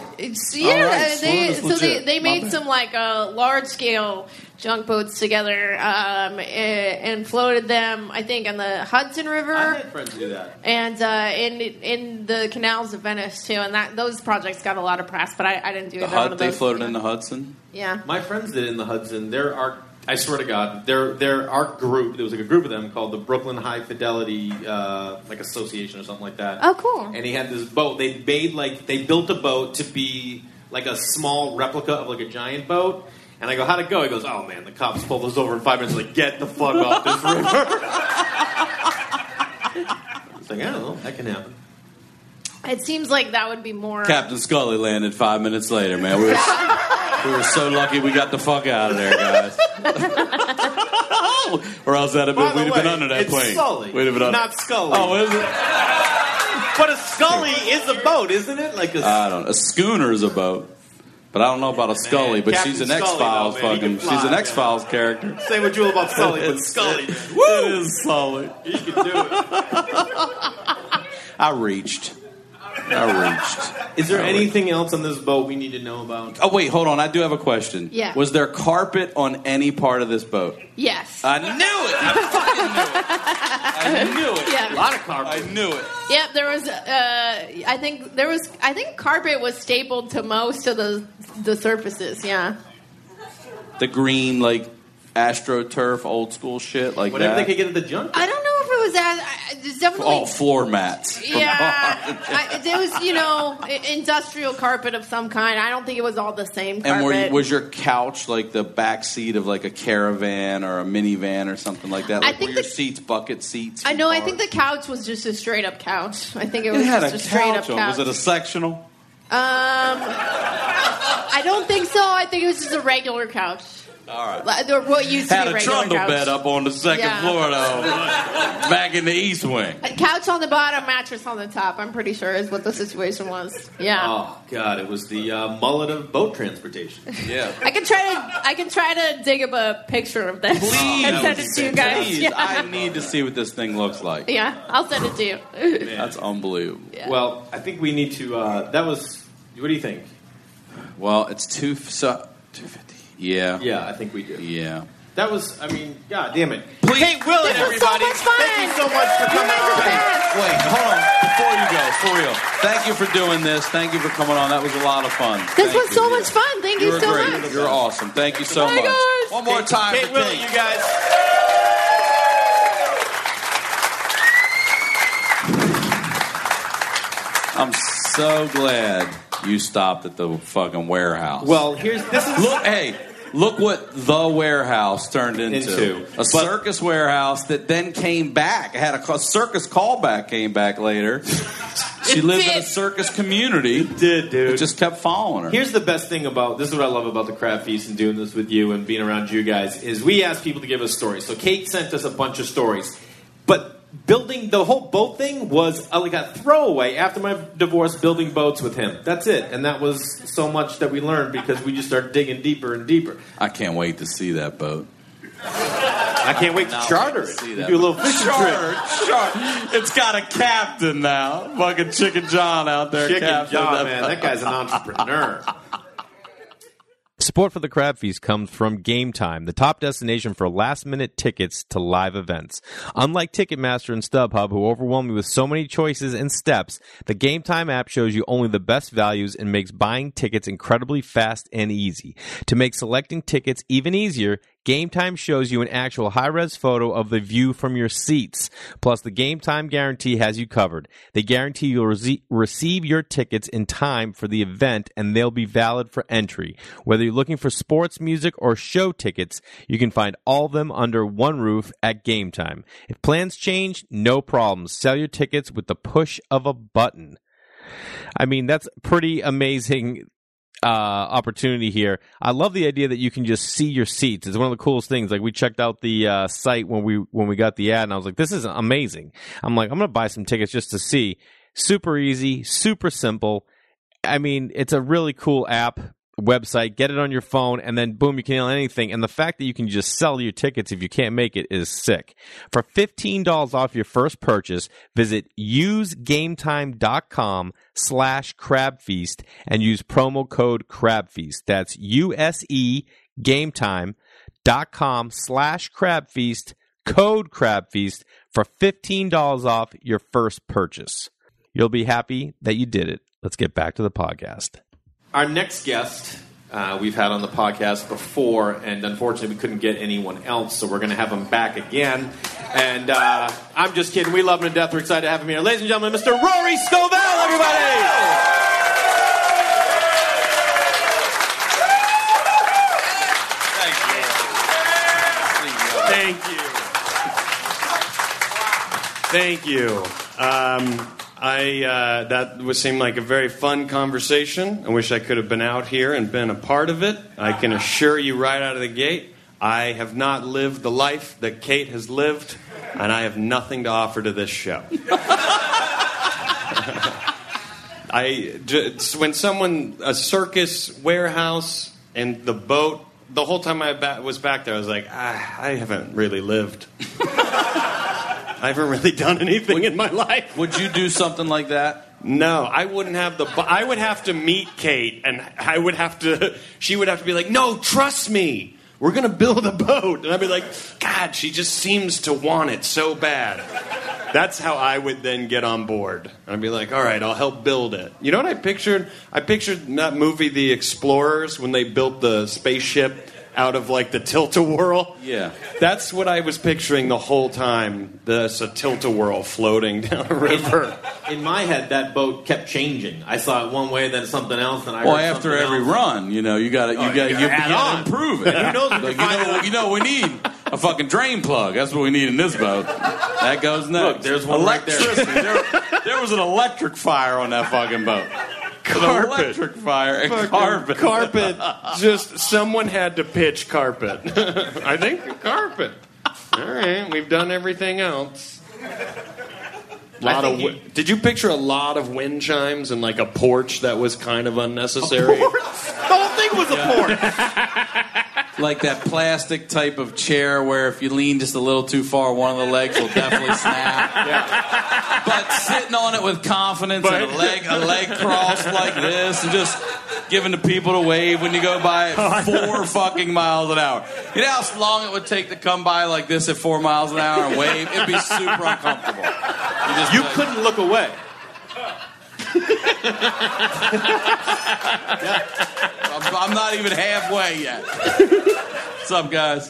They made some large scale junk boats together and floated them, I think, on the Hudson River. I had friends do that. And in the canals of Venice too, and those projects got a lot of press, but I didn't do it. They floated in the Hudson. Yeah, my friends did in the Hudson. I swear to God, their art group. There was a group of them called the Brooklyn High Fidelity Association or something like that. Oh, cool! And he had this boat. They built a boat to be like a small replica of like a giant boat. And I go, how'd it go? He goes, oh man, the cops pulled us over in 5 minutes. Like, get the fuck off this river. It's like, I don't know, that can happen. It seems like that would be more. Captain Scully landed 5 minutes later, man. We were so lucky we got the fuck out of there, guys. Or else we'd have been under that plane. Sully, we'd have been not Scully. Oh, is it? But a Scully is a boat, isn't it? I don't know. A schooner is a boat. But I don't know about a Scully, but Captain she's an Scully, X-Files she's an X-Files character. Same with Jewel about Sully, but Scully. It is Sully. He can do it. I reached. Is there anything else on this boat we need to know about? Oh, wait, hold on. I do have a question. Yeah. Was there carpet on any part of this boat? Yes. I knew it. I knew it. Yeah. A lot of carpet. I knew it. Yeah, there was. I think carpet was stapled to most of the surfaces. Yeah. The green, AstroTurf, old school shit like Whatever that. they could get at the junket. I don't know if it was that. It's definitely floor mats. Yeah, there was industrial carpet of some kind. I don't think it was all the same carpet. And was your couch like the back seat of like a caravan or a minivan or something like that? Like, were your seats bucket seats? I know. I think the couch was just a straight up couch. I think it was had just a straight up couch on. couch. Was it a sectional? I don't think so. I think it was just a regular couch. All right. What used to had be a regular trundle couch. bed up on the second floor, though. Back in the east wing. A couch on the bottom, mattress on the top. I'm pretty sure is what the situation was. Yeah. Oh God, it was the mullet of boat transportation. Yeah. I can try to dig up a picture of this and send it to you guys. Please, Yeah. I need to see what this thing looks like. Yeah, I'll send it to you. That's unbelievable. Yeah. Well, I think we need to. That was. What do you think? Well, it's 250. Yeah. Yeah, I think we do. Yeah. That was. I mean, God damn it. Please. Kate Willett, This was so everybody. much fun. Thank you so much for coming guys are on. the best. Wait, hold on. Before you go, for real. Thank you for doing this. Thank you for coming on. That was a lot of fun. This Thank was you. so much fun. Thank you You're so great. much. You're awesome. Thank you so Bye, much. guys. One more time Kate for Willett, Kate. you guys. I'm so glad you stopped at the fucking warehouse. Well, Look what the warehouse turned into. A circus warehouse that then came back. It had a circus callback came back later. She lived in a circus community. It did, dude. It just kept following her. Here's the best thing about this is what I love about the Crab Feast and doing this with you and being around you guys is we ask people to give us stories. So Kate sent us a bunch of stories, but building the whole boat thing was like a throwaway after my divorce. Building boats with him, that's it, and that was so much that we learned because we just started digging deeper and deeper. I can't wait to see that boat. I can't wait to charter it. See We that do a little fishing trip. It's got a captain now. Fucking Chicken John out there. Chicken captain. John, man, that guy's an entrepreneur. Support for the Crab Feast comes from Game Time, the top destination for last-minute tickets to live events. Unlike Ticketmaster and StubHub, who overwhelm you with so many choices and steps, the Game Time app shows you only the best values and makes buying tickets incredibly fast and easy. To make selecting tickets even easier, Game Time shows you an actual high-res photo of the view from your seats. Plus, the Game Time guarantee has you covered. They guarantee you'll receive your tickets in time for the event, and they'll be valid for entry. Whether you're looking for sports, music, or show tickets, you can find all of them under one roof at Game Time. If plans change, no problems. Sell your tickets with the push of a button. I mean, that's pretty amazing opportunity here. I love the idea that you can just see your seats. It's one of the coolest things. Like, we checked out the site when we got the ad, and I was like, this is amazing. I'm like, I'm going to buy some tickets just to see. Super easy, super simple. I mean, it's a really cool app, website. Get it on your phone, and then boom, you can nail anything. And the fact that you can just sell your tickets if you can't make it is sick. For $15 off your first purchase, visit usegametime.com/crabfeast and use promo code crabfeast. That's usegametime.com/crabfeast, code crabfeast for $15 off your first purchase. You'll be happy that you did it. Let's get back to the podcast. Our next guest we've had on the podcast before, and unfortunately we couldn't get anyone else, so we're going to have him back again. And I'm just kidding. We love him to death. We're excited to have him here. Ladies and gentlemen, Mr. Rory Scovel, everybody! Thank you. That seemed like a very fun conversation. I wish I could have been out here and been a part of it. I can assure you right out of the gate, I have not lived the life that Kate has lived, and I have nothing to offer to this show. When a circus warehouse and the boat, the whole time I was back there, I was like, I haven't really lived. I haven't really done anything in my life. Would you do something like that? No, I wouldn't have I would have to meet Kate, and she would have to be like, no, trust me. We're going to build a boat. And I'd be like, God, she just seems to want it so bad. That's how I would then get on board. I'd be like, all right, I'll help build it. You know what I pictured? I pictured in that movie, The Explorers, when they built the spaceship out of, like, the tilt-a-whirl. Yeah. That's what I was picturing the whole time. There's a tilt-a-whirl floating down a river. In my head, that boat kept changing. I saw it one way, then something else, and after every run, you got to improve it. Who knows? We need a fucking drain plug. That's what we need in this boat. That goes next. Look, there's one electricity. Right there. There was an electric fire on that fucking boat. Carpet. An electric fire and carpet. Carpet. Just someone had to pitch carpet. I think carpet. All right, we've done everything else. Did you picture a lot of wind chimes and like a porch that was kind of unnecessary? The whole thing was a porch. Like that plastic type of chair where if you lean just a little too far, one of the legs will definitely snap. Yeah. But sitting on it with confidence and a leg crossed like this and just giving the people to wave when you go by at 4 fucking miles an hour. You know how long it would take to come by like this at 4 miles an hour and wave? It'd be super uncomfortable. You couldn't look away. I'm not even halfway yet. What's up, guys?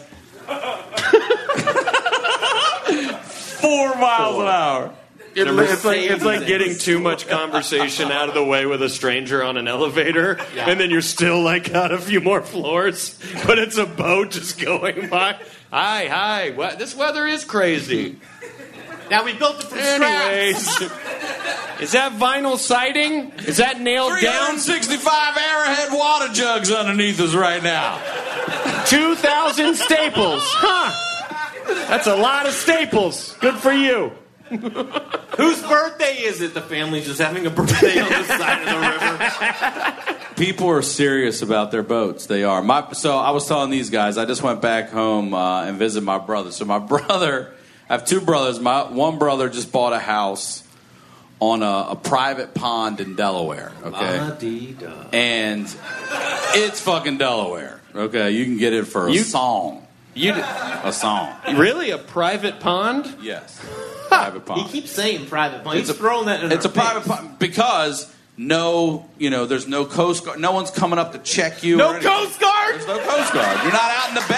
4 miles an hour. It's like getting too much conversation out of the way with a stranger on an elevator, and then you're still like got a few more floors, but it's a boat just going by. Hi. This weather is crazy. Now we built it from scratch. Is that vinyl siding? Is that nailed down? 365 Arrowhead water jugs underneath us right now. 2,000 staples. Huh. That's a lot of staples. Good for you. Whose birthday is it? The family's just having a birthday on the side of the river. People are serious about their boats. They are. So I was telling these guys, I just went back home and visited my brother. So my brother, I have 2 brothers. My one brother just bought a house on a private pond in Delaware. Okay, and it's fucking Delaware. Okay, you can get it for a song. A song. Really, a private pond? Yes. Private pond. He keeps saying private pond. He's throwing that in. It's a private pond because there's no Coast Guard. No one's coming up to check you. No Coast Guard. There's no Coast Guard. You're not out in the bay.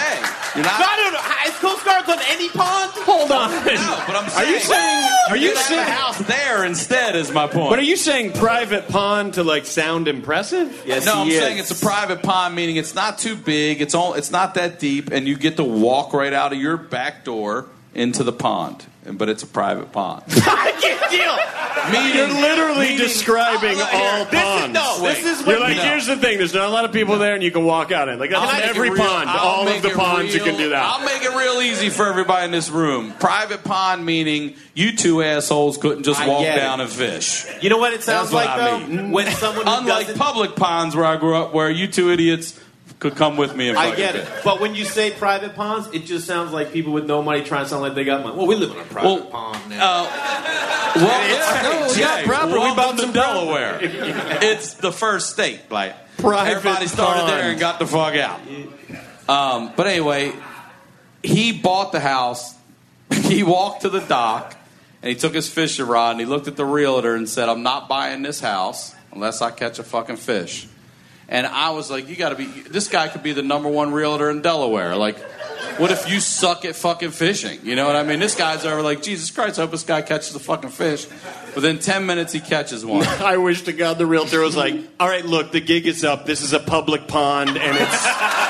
Is Coast Guard's on any pond? Hold on. No, but I'm saying. Are you have saying a house there instead? Is my point. But are you saying private pond to like sound impressive? Yes, No, I'm he is. saying it's a private pond, meaning it's not too big. It's not that deep, and you get to walk right out of your back door into the pond. But it's a private pond. I can't deal. You're literally describing all ponds. This is You're what like, here's the thing. There's not a lot of people there, and you can walk out in. Like, that's on every pond. All of the ponds, you can do that. I'll make it real easy for everybody in this room. Private pond meaning you two assholes couldn't just walk down and fish. You know what it sounds That's like, what I though? mean. When someone who Unlike doesn't... public ponds where I grew up, where you two idiots could come with me and I fucking get it. fish. But when you say private ponds, it just sounds like people with no money trying to sound like they got money. Well, we live on a private pond now. It's not proper. We bought some Delaware. It's the first state. Like Private everybody started pond. there and got the fuck out. But anyway, he bought the house. He walked to the dock and he took his fishing rod and he looked at the realtor and said, "I'm not buying this house unless I catch a fucking fish." And I was like, this guy could be the #1 realtor in Delaware. Like, what if you suck at fucking fishing? You know what I mean? This guy's over like, Jesus Christ, I hope this guy catches a fucking fish. Within 10 minutes, he catches one. I wish to God the realtor was like, all right, look, the gig is up. This is a public pond, and it's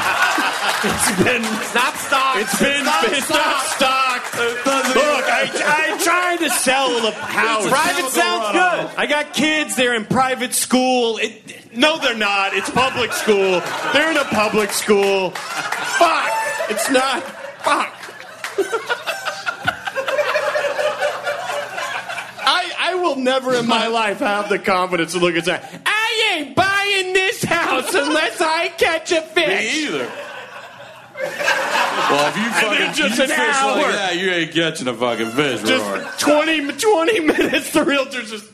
not stocked. It's not stocked. Look, I tried to sell the house. Private sounds good. I got kids. They're in private school. No, they're not. It's public school. They're in a public school. Fuck. It's not. Fuck. I will never in my life have the confidence to look and say, I ain't buying this house unless I catch a fish. Me either. Well, if you fucking just you an fish hour. like that, you ain't catching a fucking fish, Rory. Just 20 minutes, the realtor's just...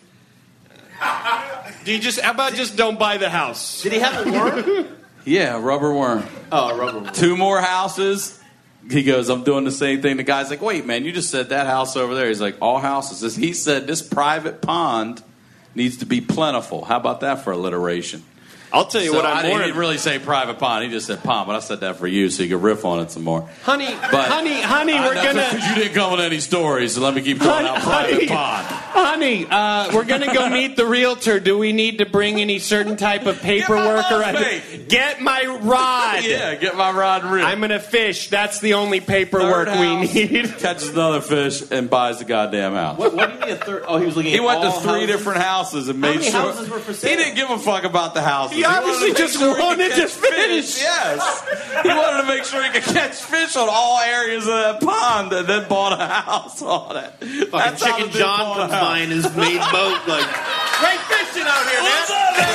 How about just don't buy the house? Did he have a worm? Yeah, rubber worm. Oh, rubber worm. 2 more houses. He goes, I'm doing the same thing. The guy's like, wait, man, you just said that house over there. He's like, all houses. He said this private pond needs to be plentiful. How about that for alliteration? I'll tell you what I'm He more... didn't really say private pond. He just said pond, but I said that for you so you could riff on it some more. Honey, we're gonna... Because you didn't come with any stories, so let me keep going out private pond. Honey, we're gonna go meet the realtor. Do we need to bring any certain type of paperwork or get my rod? Yeah, get my rod and reel. I'm gonna fish. That's the only paperwork we need. Catches another fish and buys the goddamn house. What do you mean a third? Oh, he was looking He at went to all 3 houses? different houses and made many sure. houses were for sale? He didn't give a fuck about the houses. He obviously wanted to make just sure he wanted could to catch fish. Yes. He wanted to make sure he could catch fish on all areas of that pond and then bought a house on it. Fucking Chicken John comes by in his main boat, like, great fishing out here, What's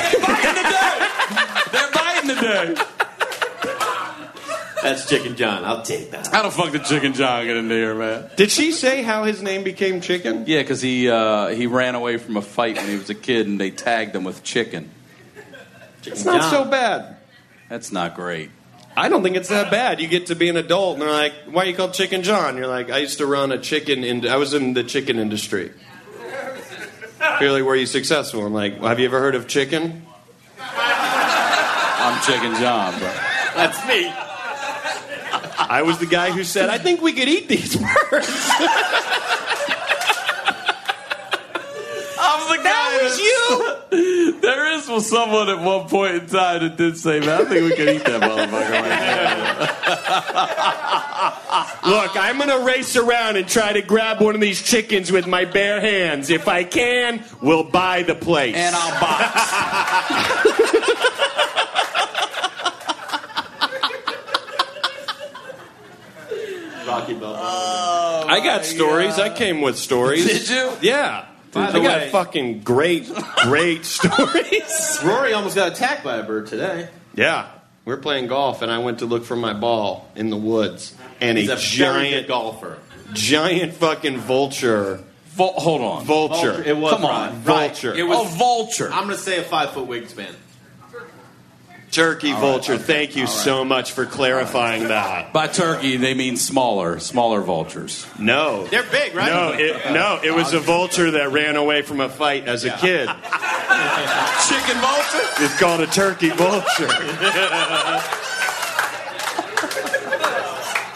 man. up, man? They're biting today. They're biting today. That's Chicken John. I'll take that. How the fuck did Chicken John get into here, man? Did she say how his name became Chicken? Yeah, because he ran away from a fight when he was a kid and they tagged him with Chicken. It's not so bad. That's not great. I don't think it's that bad. You get to be an adult, and they're like, "Why are you called Chicken John?" You're like, "I used to run a chicken. I was in the chicken industry." You're like, "Were you successful?" I'm like, well, "Have you ever heard of chicken?" I'm Chicken John, bro. That's me. I was the guy who said, "I think we could eat these birds." That was you. There is someone at one point in time that did say, "Man, I think we could eat that motherfucker right now." Look, I'm gonna race around and try to grab one of these chickens with my bare hands. If I can, we'll buy the place. And I'll box. Rocky Balboa. I got stories. I came with stories. Did you? Yeah. I got fucking great stories. Rory almost got attacked by a bird today. Yeah. We're playing golf, and I went to look for my ball in the woods. And He's a very giant good golfer. Giant fucking vulture. Hold on. Vulture. It was Come on. Vulture. It was a vulture. I'm going to say a 5-foot wingspan. Turkey vulture. Okay. Thank you so much for clarifying that. By turkey, they mean smaller vultures. No. They're big, right? It was a vulture that ran away from a fight as a kid. Chicken vulture? It's called a turkey vulture.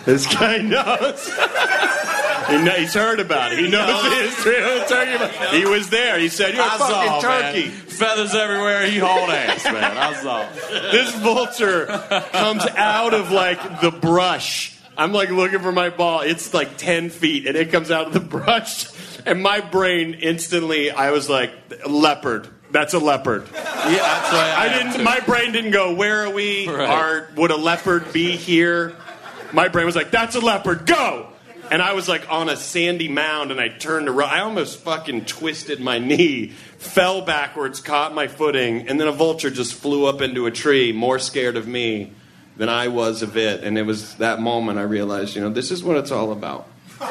This guy knows. He's heard about it. He knows the history of the turkey. He was there. He said, "You're a fucking turkey." Man. Feathers everywhere. He hauled ass, man. I saw. This vulture comes out of like the brush. I'm like looking for my ball. It's like 10 feet, and it comes out of the brush. And my brain instantly, I was like, leopard. That's a leopard. Yeah, that's why my brain didn't go, where are we? Right. Would a leopard be here? My brain was like, that's a leopard. Go! And I was like on a sandy mound, and I turned to run. I almost fucking twisted my knee, fell backwards, caught my footing, and then a vulture just flew up into a tree, more scared of me than I was of it. And it was that moment I realized, this is what it's all about.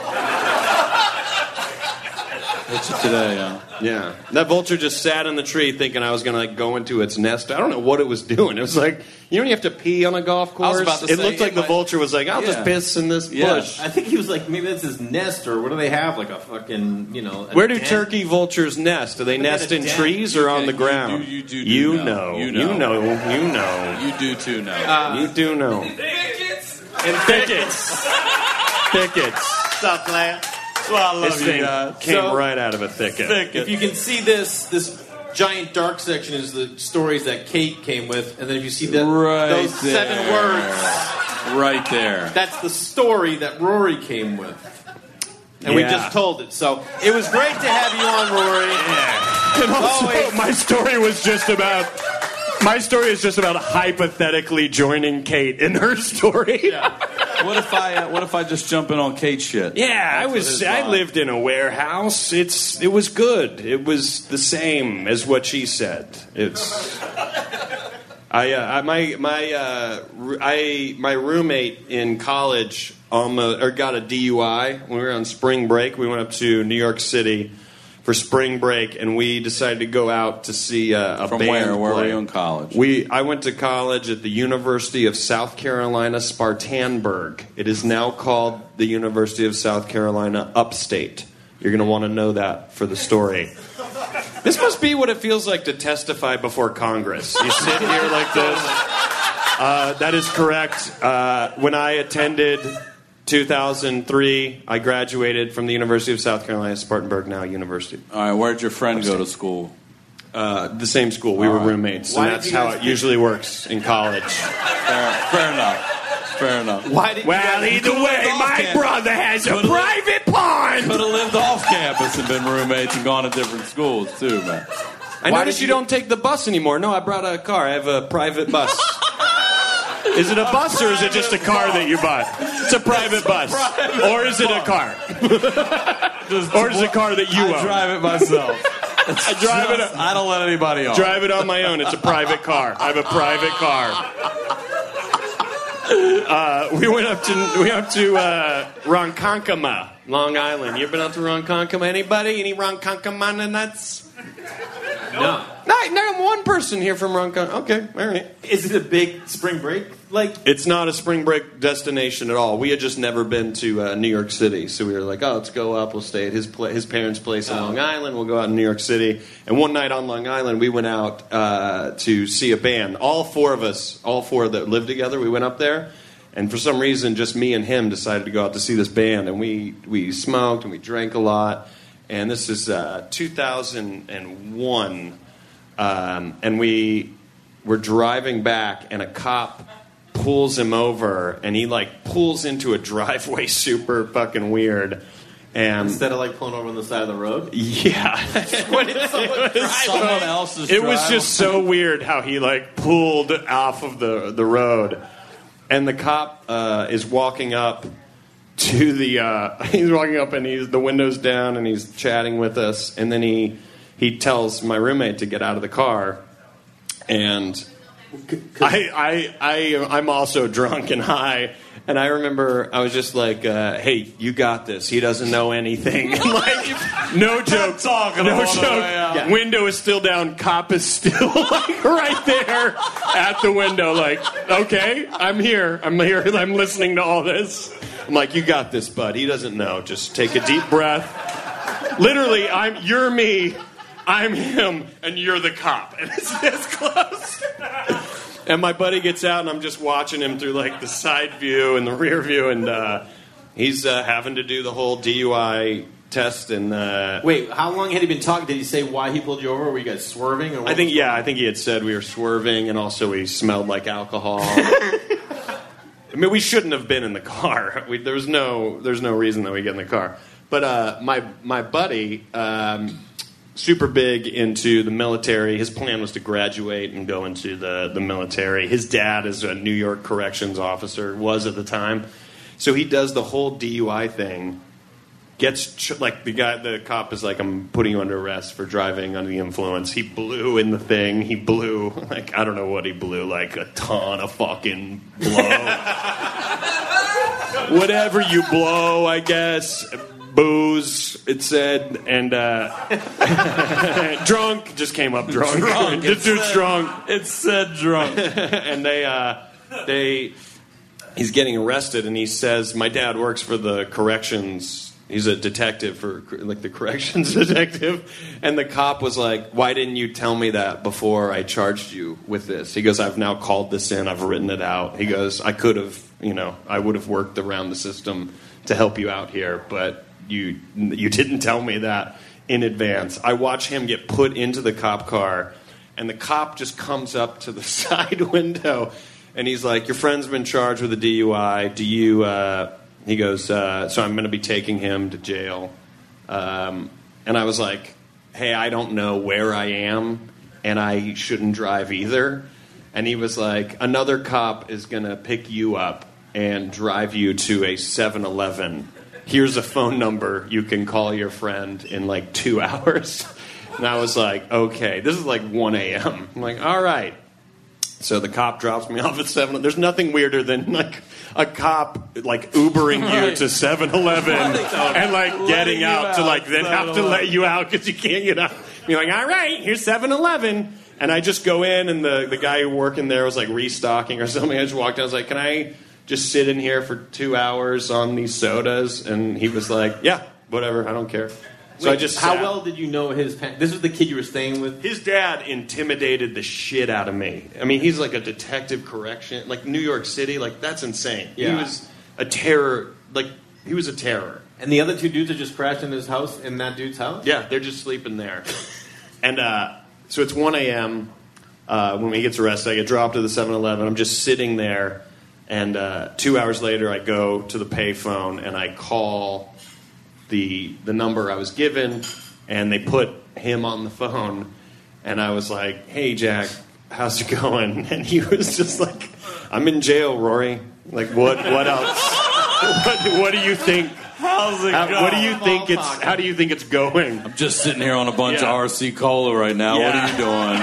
What's it today, Yeah. That vulture just sat in the tree thinking I was going to like go into its nest. I don't know what it was doing. It was like, you have to pee on a golf course? It looked like the vulture was like, I'll just piss in this bush. I think he was like, maybe that's his nest, or what do they have? Like a fucking, Where do turkey vultures nest? Do they nest in trees or on the ground? You do know. You do too know. You do know. Thickets. And thickets. Thickets. What's up, man? Well, I love This thing you guys. came right out of a thicket. If you can see this giant dark section is the stories that Kate came with, and then if you see those 7 words, right there, that's the story that Rory came with, and we just told it. So it was great to have you on, Rory. Yeah. And also, my story is just about hypothetically joining Kate in her story. Yeah. What if I just jump in on Kate's shit? Yeah, I lived in a warehouse. It was good. It was the same as what she said. My roommate in college got a DUI when we were on spring break. We went up to New York City for spring break, and we decided to go out to see a band play. Where were you in college? I went to college at the University of South Carolina, Spartanburg. It is now called the University of South Carolina Upstate. You're going to want to know that for the story. This must be what it feels like to testify before Congress. You sit here like this. That is correct. When I attended 2003, I graduated from the University of South Carolina, Spartanburg, now University. All right, where'd your friend go to school? The same school. We were roommates, and that's how it usually works in college. Fair enough. Well, either way, my brother has a private pond. Could have lived off campus and been roommates and gone to different schools, too, man. I noticed you don't take the bus anymore. No, I brought a car. I have a private bus. Is it a bus or is it just a car that you bought? It's a private bus. Or is it a car? Or is it a car that you own? I drive it myself. I don't let anybody off. Drive it on my own. It's a private car. I have a private car. We went up to Ronkonkoma, Long Island. You ever been up to Ronkonkoma? Anybody? Any Ronkonkoma nuts? No. Not one person here from Ronkonkoma. Okay, all right. Is it a big spring break? It's not a spring break destination at all. We had just never been to New York City, so we were like, let's go up. We'll stay at his parents' place on Long Island. We'll go out in New York City. And one night on Long Island, we went out to see a band. All four that lived together, we went up there. And for some reason, just me and him decided to go out to see this band. And we smoked and we drank a lot. And this is 2001. And we were driving back, and a cop pulls him over, and he pulls into a driveway super fucking weird. And instead of pulling over on the side of the road? Yeah. Someone else's It was just so weird how he pulled off of the road. And the cop is walking up to the he's walking up, and the window's down, and he's chatting with us, and then he tells my roommate to get out of the car, and I'm also drunk and high, and I remember I was just like, hey, you got this. He doesn't know anything. No joke. No joke. Window is still down. Cop is still right there at the window. Okay, I'm here. I'm listening to all this. I'm like, you got this, bud. He doesn't know. Just take a deep breath. Literally, you're me. I'm him, and you're the cop. And it's this close. And my buddy gets out, and I'm just watching him through, like, the side view and the rear view, and he's having to do the whole DUI test. And wait, how long had he been talking? Did he say why he pulled you over? Were you guys swerving? Or I think he had said we were swerving, and also we smelled like alcohol. I mean, we shouldn't have been in the car. There's no reason that we get in the car. But my buddy, super big into the military. His plan was to graduate and go into the military. His dad is a New York corrections officer, was at the time. So he does the whole DUI thing. Gets like the cop is like, I'm putting you under arrest for driving under the influence. He blew in the thing. He blew like, I don't know what he blew, like a ton of fucking blow. Whatever you blow, I guess. Booze, it said, and drunk just came up drunk. This dude's drunk. It said drunk. And he's getting arrested, and he says, my dad works for the corrections. He's a detective for, like, the corrections detective. And the cop was like, why didn't you tell me that before I charged you with this? He goes, I've now called this in. I've written it out. He goes, I could have, I would have worked around the system to help you out here, but you didn't tell me that in advance. I watch him get put into the cop car, and the cop just comes up to the side window, and he's like, your friend's been charged with a DUI. Do you... He goes, so I'm going to be taking him to jail. And I was like, hey, I don't know where I am, and I shouldn't drive either. And he was like, another cop is going to pick you up and drive you to a 7-Eleven. Here's a phone number. You can call your friend in like 2 hours. And I was like, okay. This is like 1 a.m. I'm like, all right. So the cop drops me off at 7. There's nothing weirder than like a cop like Ubering you to 7-Eleven and like getting out to like then have to let you out because you can't get out. You're like, all right, here's 7-Eleven. And I just go in, and the guy who working there was like restocking or something. I just walked in. I was like, can I just sit in here for 2 hours on these sodas? And he was like, yeah, whatever. I don't care. So wait, I just how sat. well did you know his parents? This was the kid you were staying with? His dad intimidated the shit out of me. I mean, he's like a detective correction, like New York City, like that's insane. Yeah. He was a terror, like he was a terror. And the other two dudes are just crashed in his house, in that dude's house? Yeah, they're just sleeping there. And so it's 1 a.m. When he gets arrested. I get dropped to the 7-Eleven. I'm just sitting there, and 2 hours later I go to the payphone and I call the number I was given, and they put him on the phone, and I was like, hey, Jack, how's it going? And he was just like, I'm in jail, Rory. Like, what else? What do you think? How's it going? What do you think how do you think it's going? I'm just sitting here on a bunch of RC Cola right now. Yeah. What are you doing?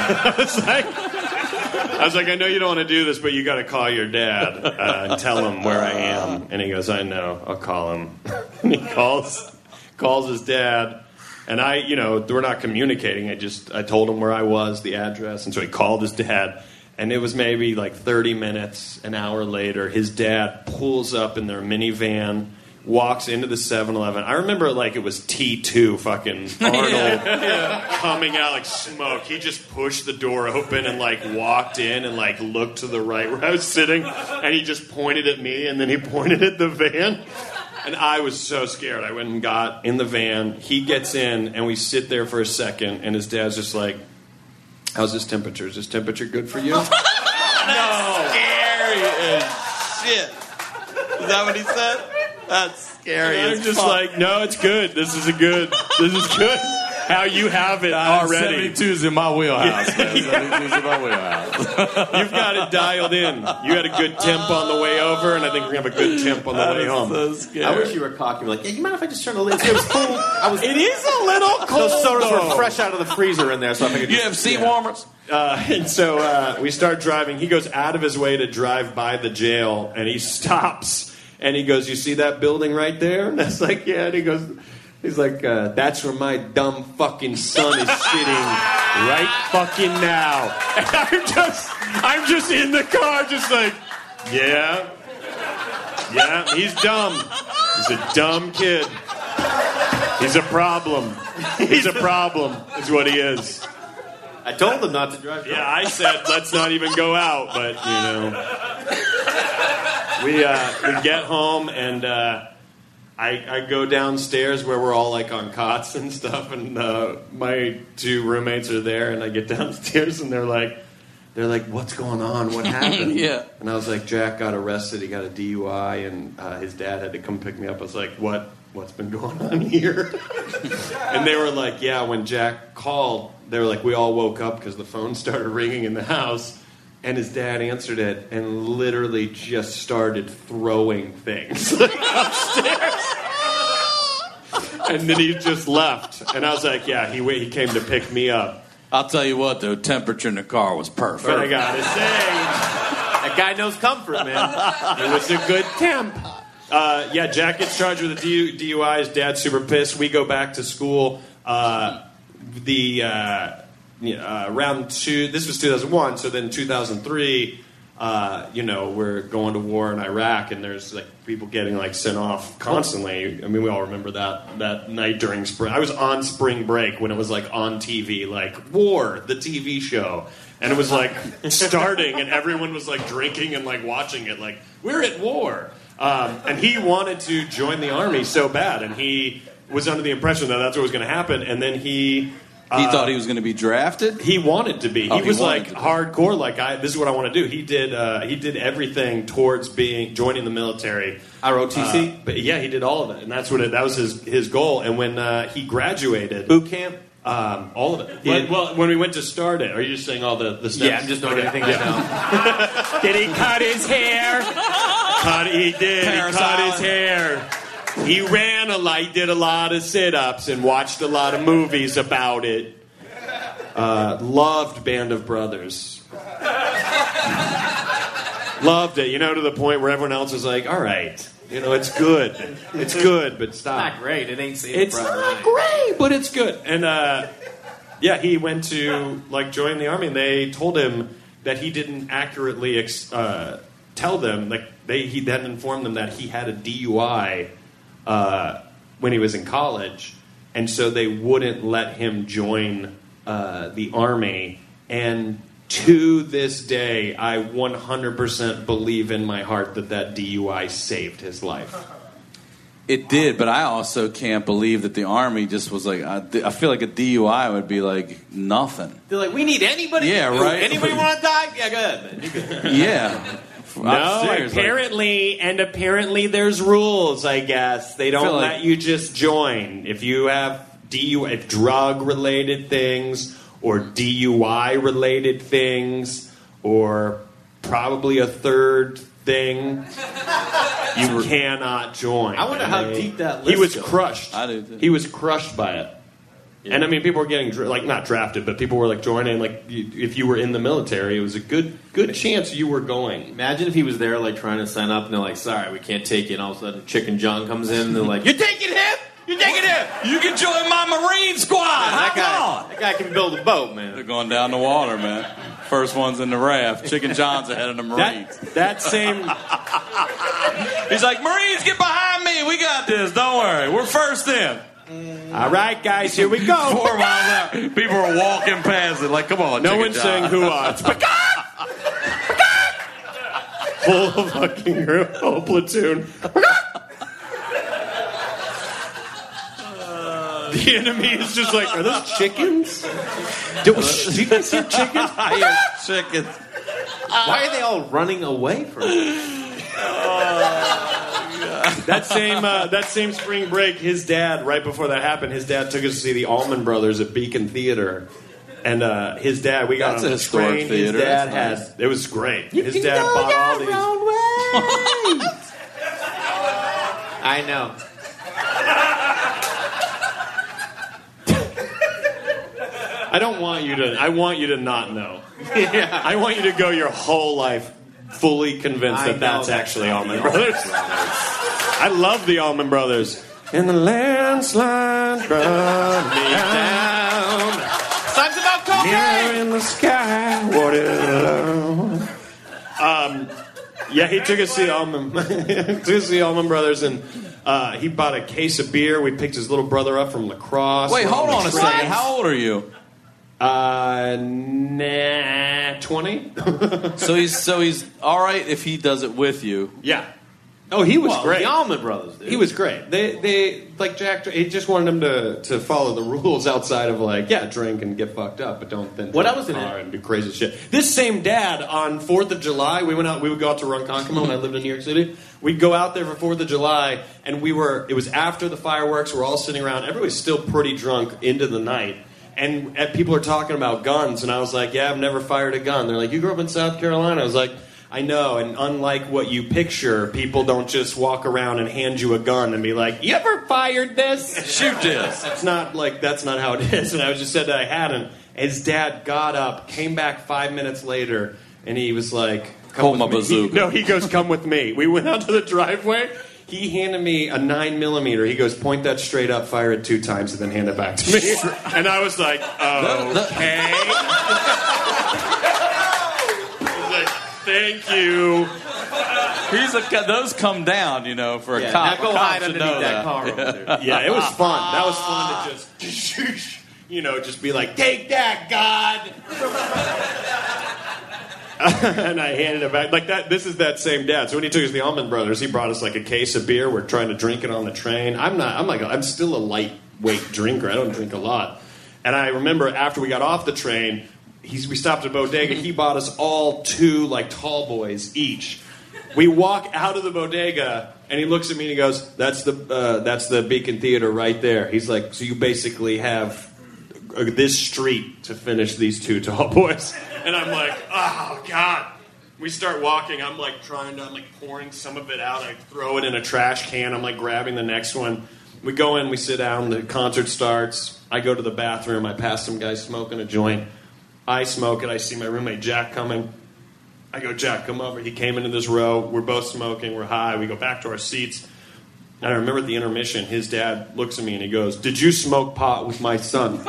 I was like, I know you don't want to do this, but you got to call your dad and tell him where I am. And he goes, I know. I'll call him. And he calls his dad. And we're not communicating. I told him where I was, the address. And so he called his dad. And it was maybe like 30 minutes, an hour later, his dad pulls up in their minivan, walks into the 7-Eleven. I remember it like it was T2 fucking Arnold coming out like smoke. He just pushed the door open and like walked in and like looked to the right where I was sitting, and he just pointed at me, and then he pointed at the van. And I was so scared. I went and got in the van. He gets in, and we sit there for a second, and his dad's just like, how's his temperature? Is his temperature good for you? No. Scary as shit. Is that what he said? That's scary. And I'm just like, no, it's good. This is good. How you have it already. 72's in my wheelhouse, man. 72's in my wheelhouse. You've got it dialed in. You had a good temp on the way over, and I think we're going to have a good temp on the way home. So scary. I wish you were cocky. Like, yeah, you mind if I just turn the lids? It was cool. It is a little cold, Those sodas though. were fresh out of the freezer in there, so I figured You have seat warmers? And so we start driving. He goes out of his way to drive by the jail, and he stops. And he goes, you see that building right there? And that's like, yeah. And he's like, that's where my dumb fucking son is sitting right fucking now. And I'm just in the car, just like, yeah, he's dumb. He's a dumb kid. He's a problem. He's a problem, is what he is. I told them not to drive drunk. Yeah, I said let's not even go out, but we get home and I go downstairs where we're all like on cots and stuff, and my 2 roommates are there, and I get downstairs and they're like, what's going on? What happened? Yeah. And I was like, Jack got arrested. He got a DUI, and his dad had to come pick me up. I was like, what's been going on here? And they were like, yeah, when Jack called, they were like, we all woke up because the phone started ringing in the house, and his dad answered it and literally just started throwing things upstairs. And then he just left. And I was like, yeah, he came to pick me up. I'll tell you what, though, temperature in the car was perfect. But I gotta say, That guy knows comfort, man. it was a good temp. Yeah, Jack gets charged with a DUI. His dad's super pissed. We go back to school. Round 2, this was 2001, so then 2003, we're going to war in Iraq, and there's like people getting like sent off constantly. I mean, we all remember that night during spring. I was on spring break when it was like on TV, like War, the TV show, and it was like starting, and everyone was like drinking and like watching it, like we're at war. And he wanted to join the army so bad, and he was under the impression that that's what was going to happen, and then he thought he was going to be drafted? He wanted to be. Oh, he was wanted like to be. hardcore. Like, this is what I want to do. He did everything towards joining the military. ROTC? But yeah, he did all of it, and that was his goal. And when he graduated, Boot camp? all of it. When we went to start it, are you just saying all the steps? Yeah, I'm just knowing everything I know. Did he cut his hair? He did. Parris He cut Island. his hair. He ran he did a lot of sit-ups and watched a lot of movies about it. Loved Band of Brothers. Loved it, to the point where everyone else was like, all right, it's good. It's good, but stop. Not great. It ain't Saving It's Private not Ryan. great, but it's good. And he went to join the army, and they told him that he didn't accurately tell them, he then informed them that he had a DUI when he was in college, and so they wouldn't let him join the army. And to this day, I 100% believe in my heart that DUI saved his life. It did, but I also can't believe that the Army just was like, I feel like a DUI would be like nothing. They're like, we need anybody. Yeah, right. Anybody want to die? Yeah, go ahead, man. You're good. Yeah. No, apparently there's rules, I guess. They don't let you just join. If you have if drug-related things or DUI-related things or probably a third thing, you cannot join. I wonder how deep that list He was goes. crushed. I do, too. He was crushed by it. Yeah. And I mean, people were getting not drafted, but people were joining. If you were in the military, it was a good chance you were going. Imagine if he was there, trying to sign up, and they're like, "Sorry, we can't take you." And all of a sudden, Chicken John comes in, and they're like, "You're taking him? You're taking him? You can join my Marine squad. That guy can build a boat, man." They're going down the water, man. First one's in the raft. Chicken John's ahead of the Marines. That same. He's like, Marines, get behind me. We got this. Don't worry. We're first in. All right, guys, here we go. 4 miles out. People are walking past it like, come on, No Chicken one's John. saying hoo-ah. It's full fucking group, whole platoon. The enemy is just like, are those chickens? Do you guys hear chickens? I hear chickens. Why are they all running away from him? That same spring break, his dad, right before that happened, his dad took us to see the Allman Brothers at Beacon Theater. And his dad, we got That's on a the historic train. theater. His dad That's had, it was great. His dad bought all these. I know. I want you to not know. Yeah. I want you to go your whole life fully convinced I that that's know actually not Allman the Brothers. I love the Allman Brothers. And the landslide brought me down. Songs about cocaine. Here in the sky, what is love? Yeah, he took us to the Allman Brothers, and he bought a case of beer. We picked his little brother up from lacrosse. Wait, We're hold on a train. second. How old are you? Nah, 20. So he's all right if he does it with you. Yeah. Oh, he was great. The Allman Brothers, dude. He was great. They like Jack. He just wanted him to follow the rules outside of like, drink and get fucked up, but don't then What I drive was a in car it- and do crazy shit. This same dad on 4th of July, we would go out to Ronkonkoma when I lived in New York City. We'd go out there for 4th of July, and it was after the fireworks. We're all sitting around. Everybody's still pretty drunk into the night. And people are talking about guns, and I was like, I've never fired a gun. They're like, you grew up in South Carolina? I was like, I know, and unlike what you picture, people don't just walk around and hand you a gun and be like, you ever fired this? Shoot this. That's not how it is. And I just said that I hadn't. His dad got up, came back 5 minutes later, and he was like, Hold my bazooka. He goes, come with me. We went out to the driveway. He handed me a 9mm. He goes, point that straight up, fire it 2 times, and then hand it back to me. And I was like, okay. Thank you. Those come down, for a cop. Now go A cop hide should underneath know that car over there. Yeah, it was fun. That was fun to just be like, take that, God. And I handed it back like that. This is that same dad. So when he took us to the Allman Brothers, he brought us like a case of beer. We're trying to drink it on the train. I'm still a lightweight drinker. I don't drink a lot. And I remember after we got off the train, we stopped at a bodega. He bought us all 2 like tall boys each. We walk out of the bodega, and he looks at me and he goes, "That's the Beacon Theater right there." He's like, "So you basically have this street to finish these 2 tall boys." And I'm like, "Oh God." We start walking. I'm like pouring some of it out. I throw it in a trash can. I'm like grabbing the next one. We go in. We sit down. The concert starts. I go to the bathroom. I pass some guy smoking a joint. I smoke it. I see my roommate Jack coming. I go, Jack, come over. He came into this row. We're both smoking. We're high. We go back to our seats. And I remember at the intermission, his dad looks at me and he goes, "Did you smoke pot with my son?"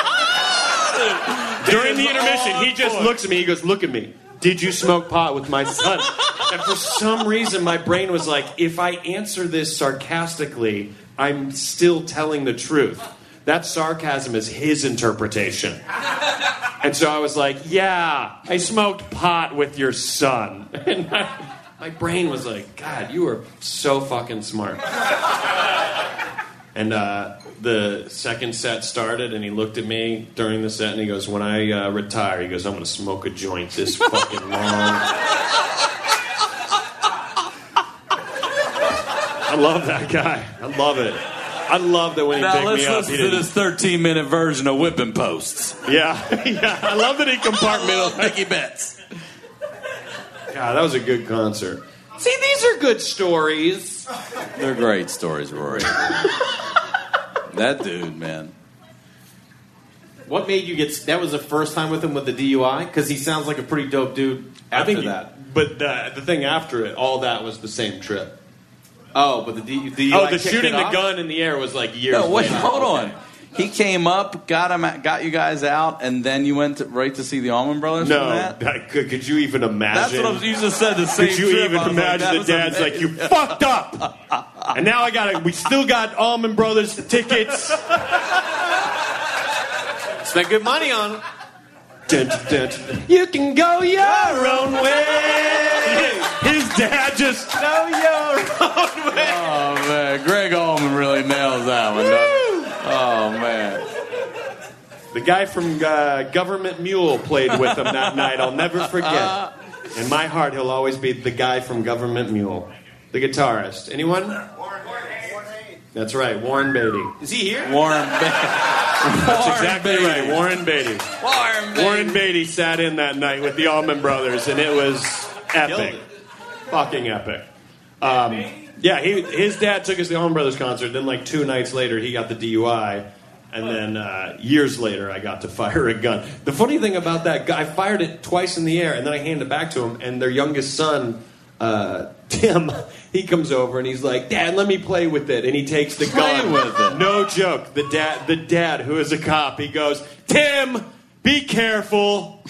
During the intermission, he just looks at me. He goes, "Look at me. Did you smoke pot with my son?" And for some reason, my brain was like, if I answer this sarcastically, I'm still telling the truth. That sarcasm is his interpretation. And so I was like, yeah, I smoked pot with your son. And my brain was like, God, you are so fucking smart. And the second set started, and he looked at me during the set, and he goes, when I retire, he goes, I'm going to smoke a joint this fucking long. I love that guy. I love it. I love that when he picked me up, let's listen to this 13-minute version of Whipping Posts. Yeah. I love that he compartmentalized. Mickey Betts. God, that was a good concert. See, these are good stories. They're great stories, Rory. That dude, man. What made you get... That was the first time with him with the DUI? Because he sounds like a pretty dope dude after that. But the thing after it, all that was the same trip. Oh, but the DUI the shooting the gun in the air was like years later. Hold on. He came up, got you guys out, and then you went right to see the Allman Brothers? No. Could you even imagine? That's what you just said, the same trip. Could you even imagine the dad's amazing. Like, you fucked up! And now we still got Allman Brothers tickets. Spent good money on them. Dun, dun, dun. You can go your own way. His dad just go your own way. Oh, man. Greg Allman really nails that one, doesn't he? Oh, man. The guy from Government Mule played with him that night. I'll never forget. In my heart, he'll always be the guy from Government Mule. The guitarist. Anyone? Warren Beatty. That's right, Warren Beatty. Is he here? Warren Beatty. That's exactly right, Warren Beatty. Warren Beatty sat in that night with the Allman Brothers, and it was epic. Fucking epic. Yeah, his dad took us to the Allman Brothers concert. Then, like 2 nights later, he got the DUI. And then years later, I got to fire a gun. The funny thing about that guy, I fired it twice in the air, and then I handed it back to him. And their youngest son, Tim, he comes over and he's like, "Dad, let me play with it." And he takes the gun with it. No joke. The dad, who is a cop, he goes, "Tim, be careful."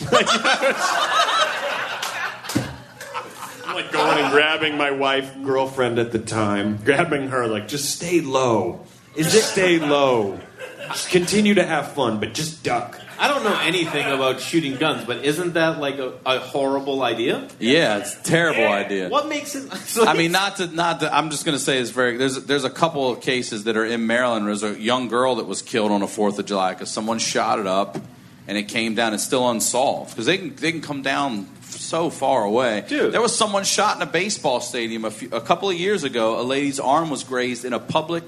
I'm like going and grabbing my girlfriend at the time, grabbing her, like, just stay low. Stay low. Just continue to have fun, but just duck. I don't know anything about shooting guns, but isn't that like a horrible idea? Yeah, it's a terrible idea. What makes it? I mean, not to. I'm just going to say it's very. There's a couple of cases that are in Maryland. There's a young girl that was killed on the 4th of July because someone shot it up, and it came down. It's still unsolved because they can come down so far away. Dude, there was someone shot in a baseball stadium a couple of years ago. A lady's arm was grazed in a public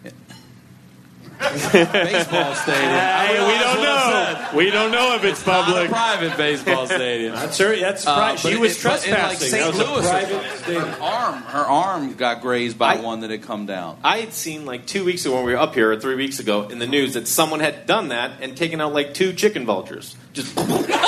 baseball stadium. Hey, we don't know. We don't know if it's public. Not a private baseball stadium. That's her. That's right. She was trespassing. St. That was Louis, a private stadium. her arm got grazed by one that had come down. I had seen like 2 weeks ago when we were up here, or 3 weeks ago, in the news that someone had done that and taken out like 2 chicken vultures. Just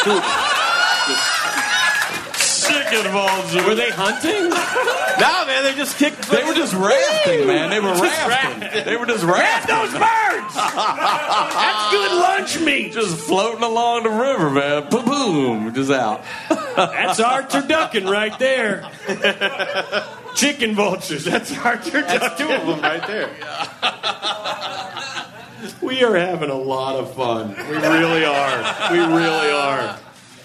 chicken vultures. Were they hunting? No, man, they just kicked. They were just rafting, man. They were rafting. They were just rafting. Grab those birds! That's good lunch meat. Just floating along the river, man. Boom, just out. That's our turducken right there. Chicken vultures. That's our turducken. That's 2 of them right there. We are having a lot of fun. We really are. We really are.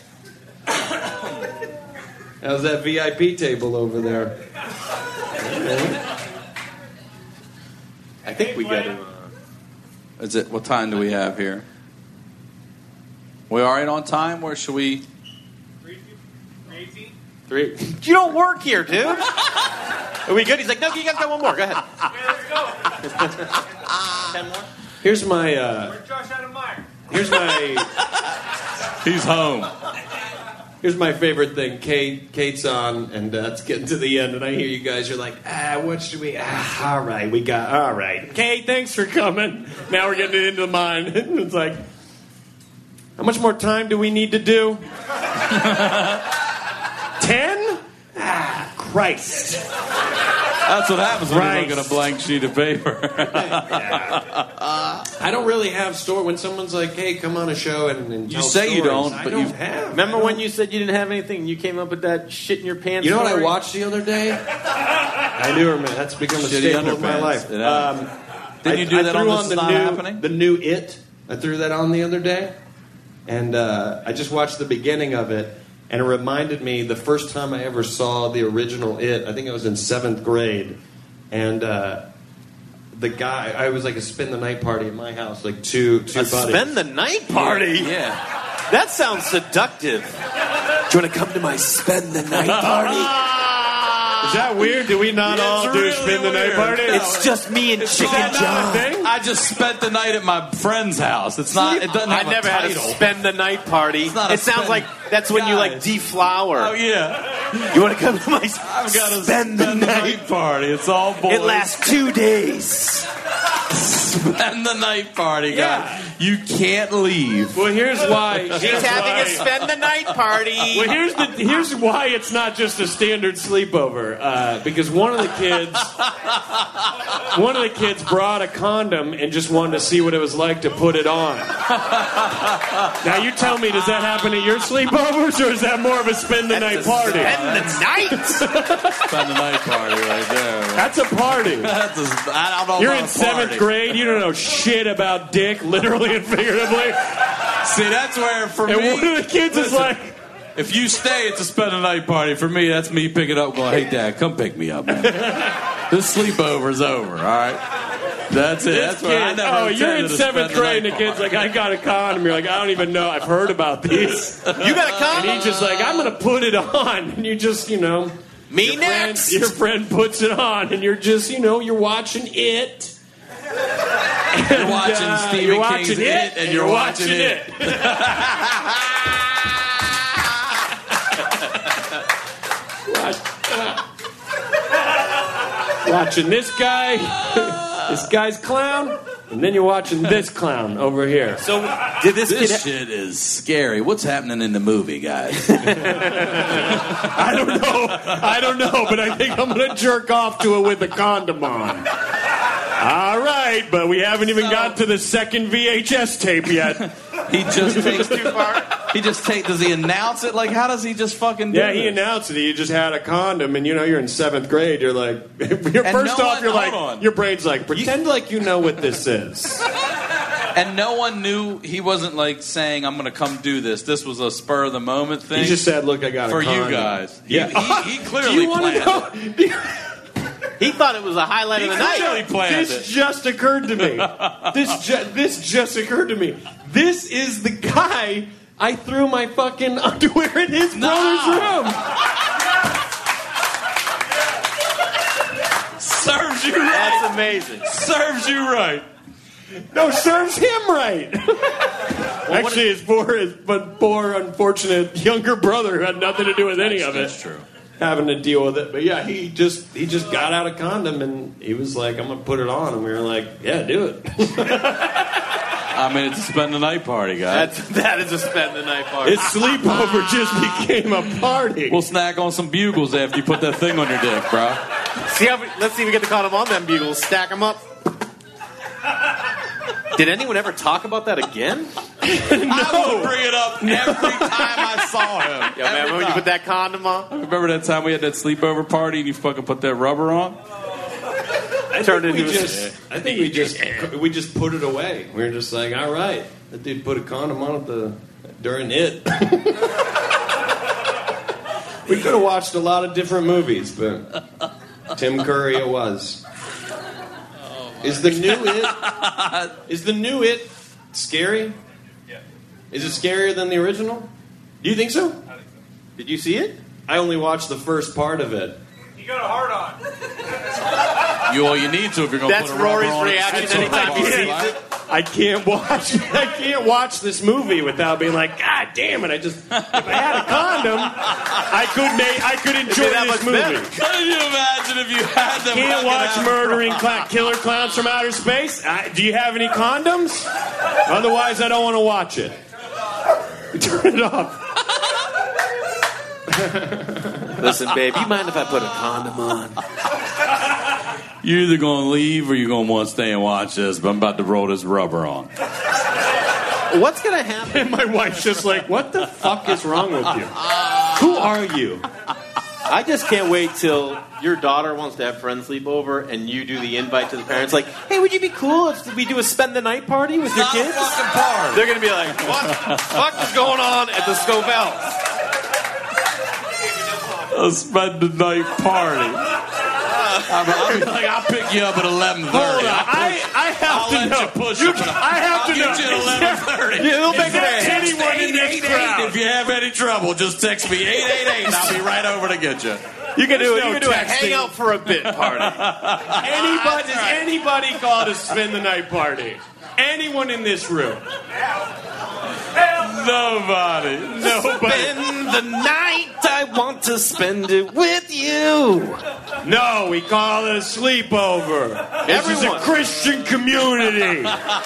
How's that VIP table over there? I think we got him. Is it? What time do we have here? We all right on time? Where should we? 3. You don't work here, dude. Are we good? He's like, no, you got one more. Go ahead. 10 more. Here's my. Josh Adam Meyer. Here's my. He's home. Here's my favorite thing. Kate's on, and it's getting to the end, and I hear you guys are like, what should we... all right. Kate, thanks for coming. Now we're getting into mine. It's like, how much more time do we need to do? 10? Christ. That's what happens when you look at a blank sheet of paper. I don't really have story when someone's like, "Hey, come on a show and you tell say stories. you don't, I but don't you have. Remember when you said you didn't have anything and you came up with that shit in your pants? You know what story? I watched the other day? I do remember. That's become a Shitty staple of my life. Did you do that on This Is Not Happening? The new It. I threw that on the other day, and I just watched the beginning of it, and it reminded me the first time I ever saw the original It. I think I was in 7th grade, and the guy, I was like a spend the night party at my house, like two buddies. Spend the night party? Yeah. That sounds seductive. Do you want to come to my spend the night party? Is that weird? Do we not all do really spend the night weird. party? It's just me and Chicken that not John. a thing? I just spent the night at my friend's house. It's not. It doesn't have I never a had a title. spend the night party. It's not a It sounds spend- like that's when you like Guys. deflower. Oh yeah. You want to come to my I've got to spend the night? party. It's all boys. It lasts 2 days. Spend the night party, guys. Yeah. You can't leave. Well, here's why. He's having a spend the night party. Well, here's why it's not just a standard sleepover. Because one of the kids brought a condom and just wanted to see what it was like to put it on. Now you tell me, does that happen at your sleepovers, or is that more of a spend the night party? Spend the night. Spend the night party right there. That's a party. I don't know You're about in a 7th party. grade. You don't know shit about dick, literally and figuratively. See, that's where for And me. one of the kids is like, If you stay, it's a spend the night party. For me, that's me picking up, going, "Hey, Dad, come pick me up, man. This sleepover's over. All right, that's it. That's where I never. you're in intended to 7th spend the grade, and night the kid's like, I got a condom. You're like, I don't even know. I've heard about these. You got a condom? And he's just like, I'm going to put it on. And you just, Me next. your friend puts it on, and you're just, you're watching it. You're watching Stephen you're King's watching It, and you're watching it. Watching this guy, this guy's clown, and then you're watching this clown over here. So did this This kid? shit is scary. What's happening in the movie, guys? I don't know, but I think I'm going to jerk off to it with a condom on. All right, but we haven't even got to the second VHS tape yet. He just takes too far. He just take. Does he announce it? Like, how does he just fucking do Yeah, he this? announced it. He just had a condom, and you're in 7th grade. You're like, hold on. your brain's like, pretend like you know what this is. And no one knew. He wasn't like saying, "I'm going to come do this." This was a spur of the moment thing. He just said, "Look, I got for a condom." you guys." Yeah, he clearly planned it. He thought it was a highlight of the night. Clearly planned This it. just occurred to me. This just occurred to me. This is the guy I threw my fucking underwear in his brother's room. Serves you right. That's amazing. Serves you right. No, serves him right. Actually, his poor, unfortunate younger brother who had nothing to do with any of it. That's true. Having to deal with it, but yeah, he just got out a condom and he was like, "I'm gonna put it on," and we were like, "Yeah, do it." I mean, it's a spend the night party, guys. That is a spend the night party. His sleepover just became a party. We'll snack on some bugles after you put that thing on your dick, bro. Let's see if we get the condom on them bugles. Stack them up. Did anyone ever talk about that again? I would bring it up every time I saw him. Yo, man, when you put that condom on? Remember that time we had that sleepover party and you fucking put that rubber on? I think we just put it away. We were just like, all right, that dude put a condom on during it. We could have watched a lot of different movies, but Tim Curry it was. Is the new It scary? Yeah. Is it scarier than the original? Do you think so? Did you see it? I only watched the first part of it. You got a hard on. You need to if you're going to That's put a rubber Rory's on. reaction That's anytime what he I sees like. it. I can't watch this movie without being like, God damn it! If I had a condom, I could enjoy that this much movie. better. Can you imagine if you had them? Can't watch murdering killer clowns from outer space. Do you have any condoms? Otherwise, I don't want to watch it. Turn it off. Listen, babe, you mind if I put a condom on? You're either going to leave or you're going to want to stay and watch this, but I'm about to roll this rubber on. What's going to happen? And my wife's just like, what the fuck is wrong with you? Who are you? I just can't wait till your daughter wants to have friends sleep over and you do the invite to the parents. Like, hey, would you be cool if we do a spend the night party with your kids? Fucking party. They're going to be like, what the fuck is going on at the Scovells? A spend the night party. I'll be like, I'll pick you up at 11:30. Hold on. I have to know. You push I have to know. Get you at 11:30. It'll make Text anyone in this 888. crowd. If you have any trouble, just text me 888 and I'll be right over to get you. You can do You can do a hangout for a bit party. Does anybody call it a spend the night party? Anyone in this room? Nobody. Spend the night, I want to spend it with you. No, we call it a sleepover. This is a Everyone. Christian community.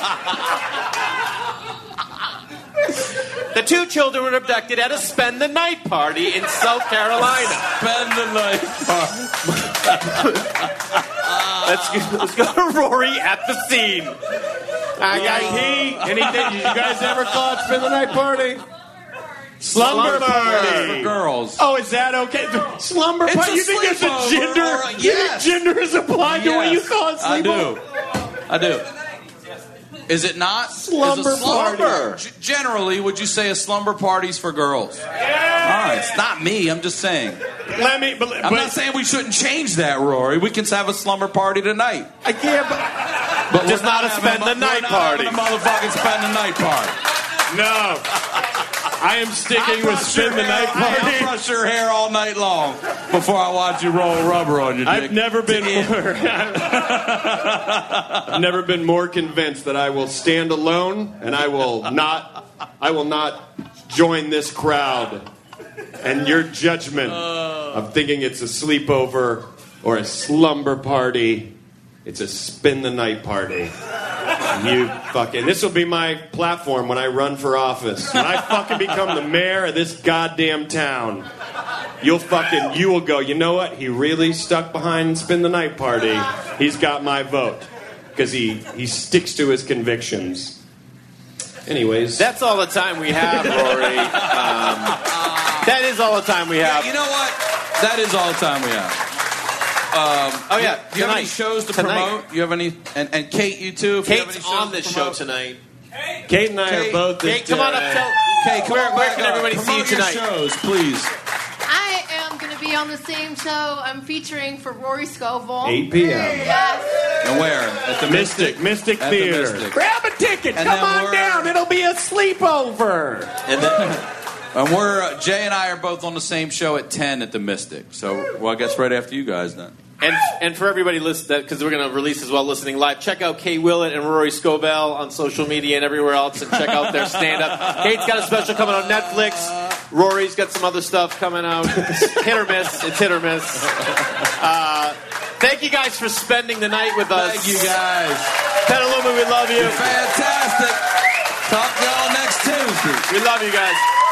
The two children were abducted at a spend the night party in South Carolina. Spend the night party. Let's go to Rory at the scene. I got pee. Anything? You guys ever call it spend the night party? Slumber party For girls. Oh, is that okay? Slumber party. You think there's a sleepover gender? or a- You yes. think gender is applied to what you call it sleepover? I do. Is it not? Slumber Is a slumber party. Generally, would you say a slumber party's for girls? Yeah. All right, it's not me. I'm just saying. I'm not saying we shouldn't change that, Rory. We can have a slumber party tonight. I can't. But Just we're not a spend the night party. We're not having a motherfucking spend the night party. No. I am sticking with spend the night I'll party. brush your hair all night long before I watch you roll rubber on your dick. I've never been more convinced that I will stand alone and I will not join this crowd and your judgment of thinking it's a sleepover or a slumber party. It's a spend the night party. You fucking... This will be my platform when I run for office. When I fucking become the mayor of this goddamn town, you will go, you know what? He really stuck behind spend the night party. He's got my vote. Because he sticks to his convictions. Anyways. That's all the time we have, Rory. That is all the time we have. You know what? That is all the time we have. Do you have any shows to promote? You have any? And Kate, you too. If you have any Kate's shows on to this show promote? tonight. Kate and I are both. Kate, come on up. Kate, where can everybody see you tonight? Shows, please. I am going to be on the same show. I'm featuring for Rory Scovel. 8 p.m. Yes. And where? At the Mystic At Theater. The Mystic. Grab a ticket. And Come then on we're- down. It'll be a sleepover. And we're Jay and I are both on the same show at 10 at the Mystic. So, well, I guess right after you guys then. And for everybody listening, because we're going to release as well, listening live, check out Kate Willett and Rory Scovel on social media and everywhere else, and check out their stand-up. Kate's got a special coming on Netflix. Rory's got some other stuff coming out. Hit or miss. It's hit or miss. Thank you guys for spending the night with us. Thank you guys. Petaluma, we love you. You're fantastic. Talk to y'all next Tuesday. We love you guys.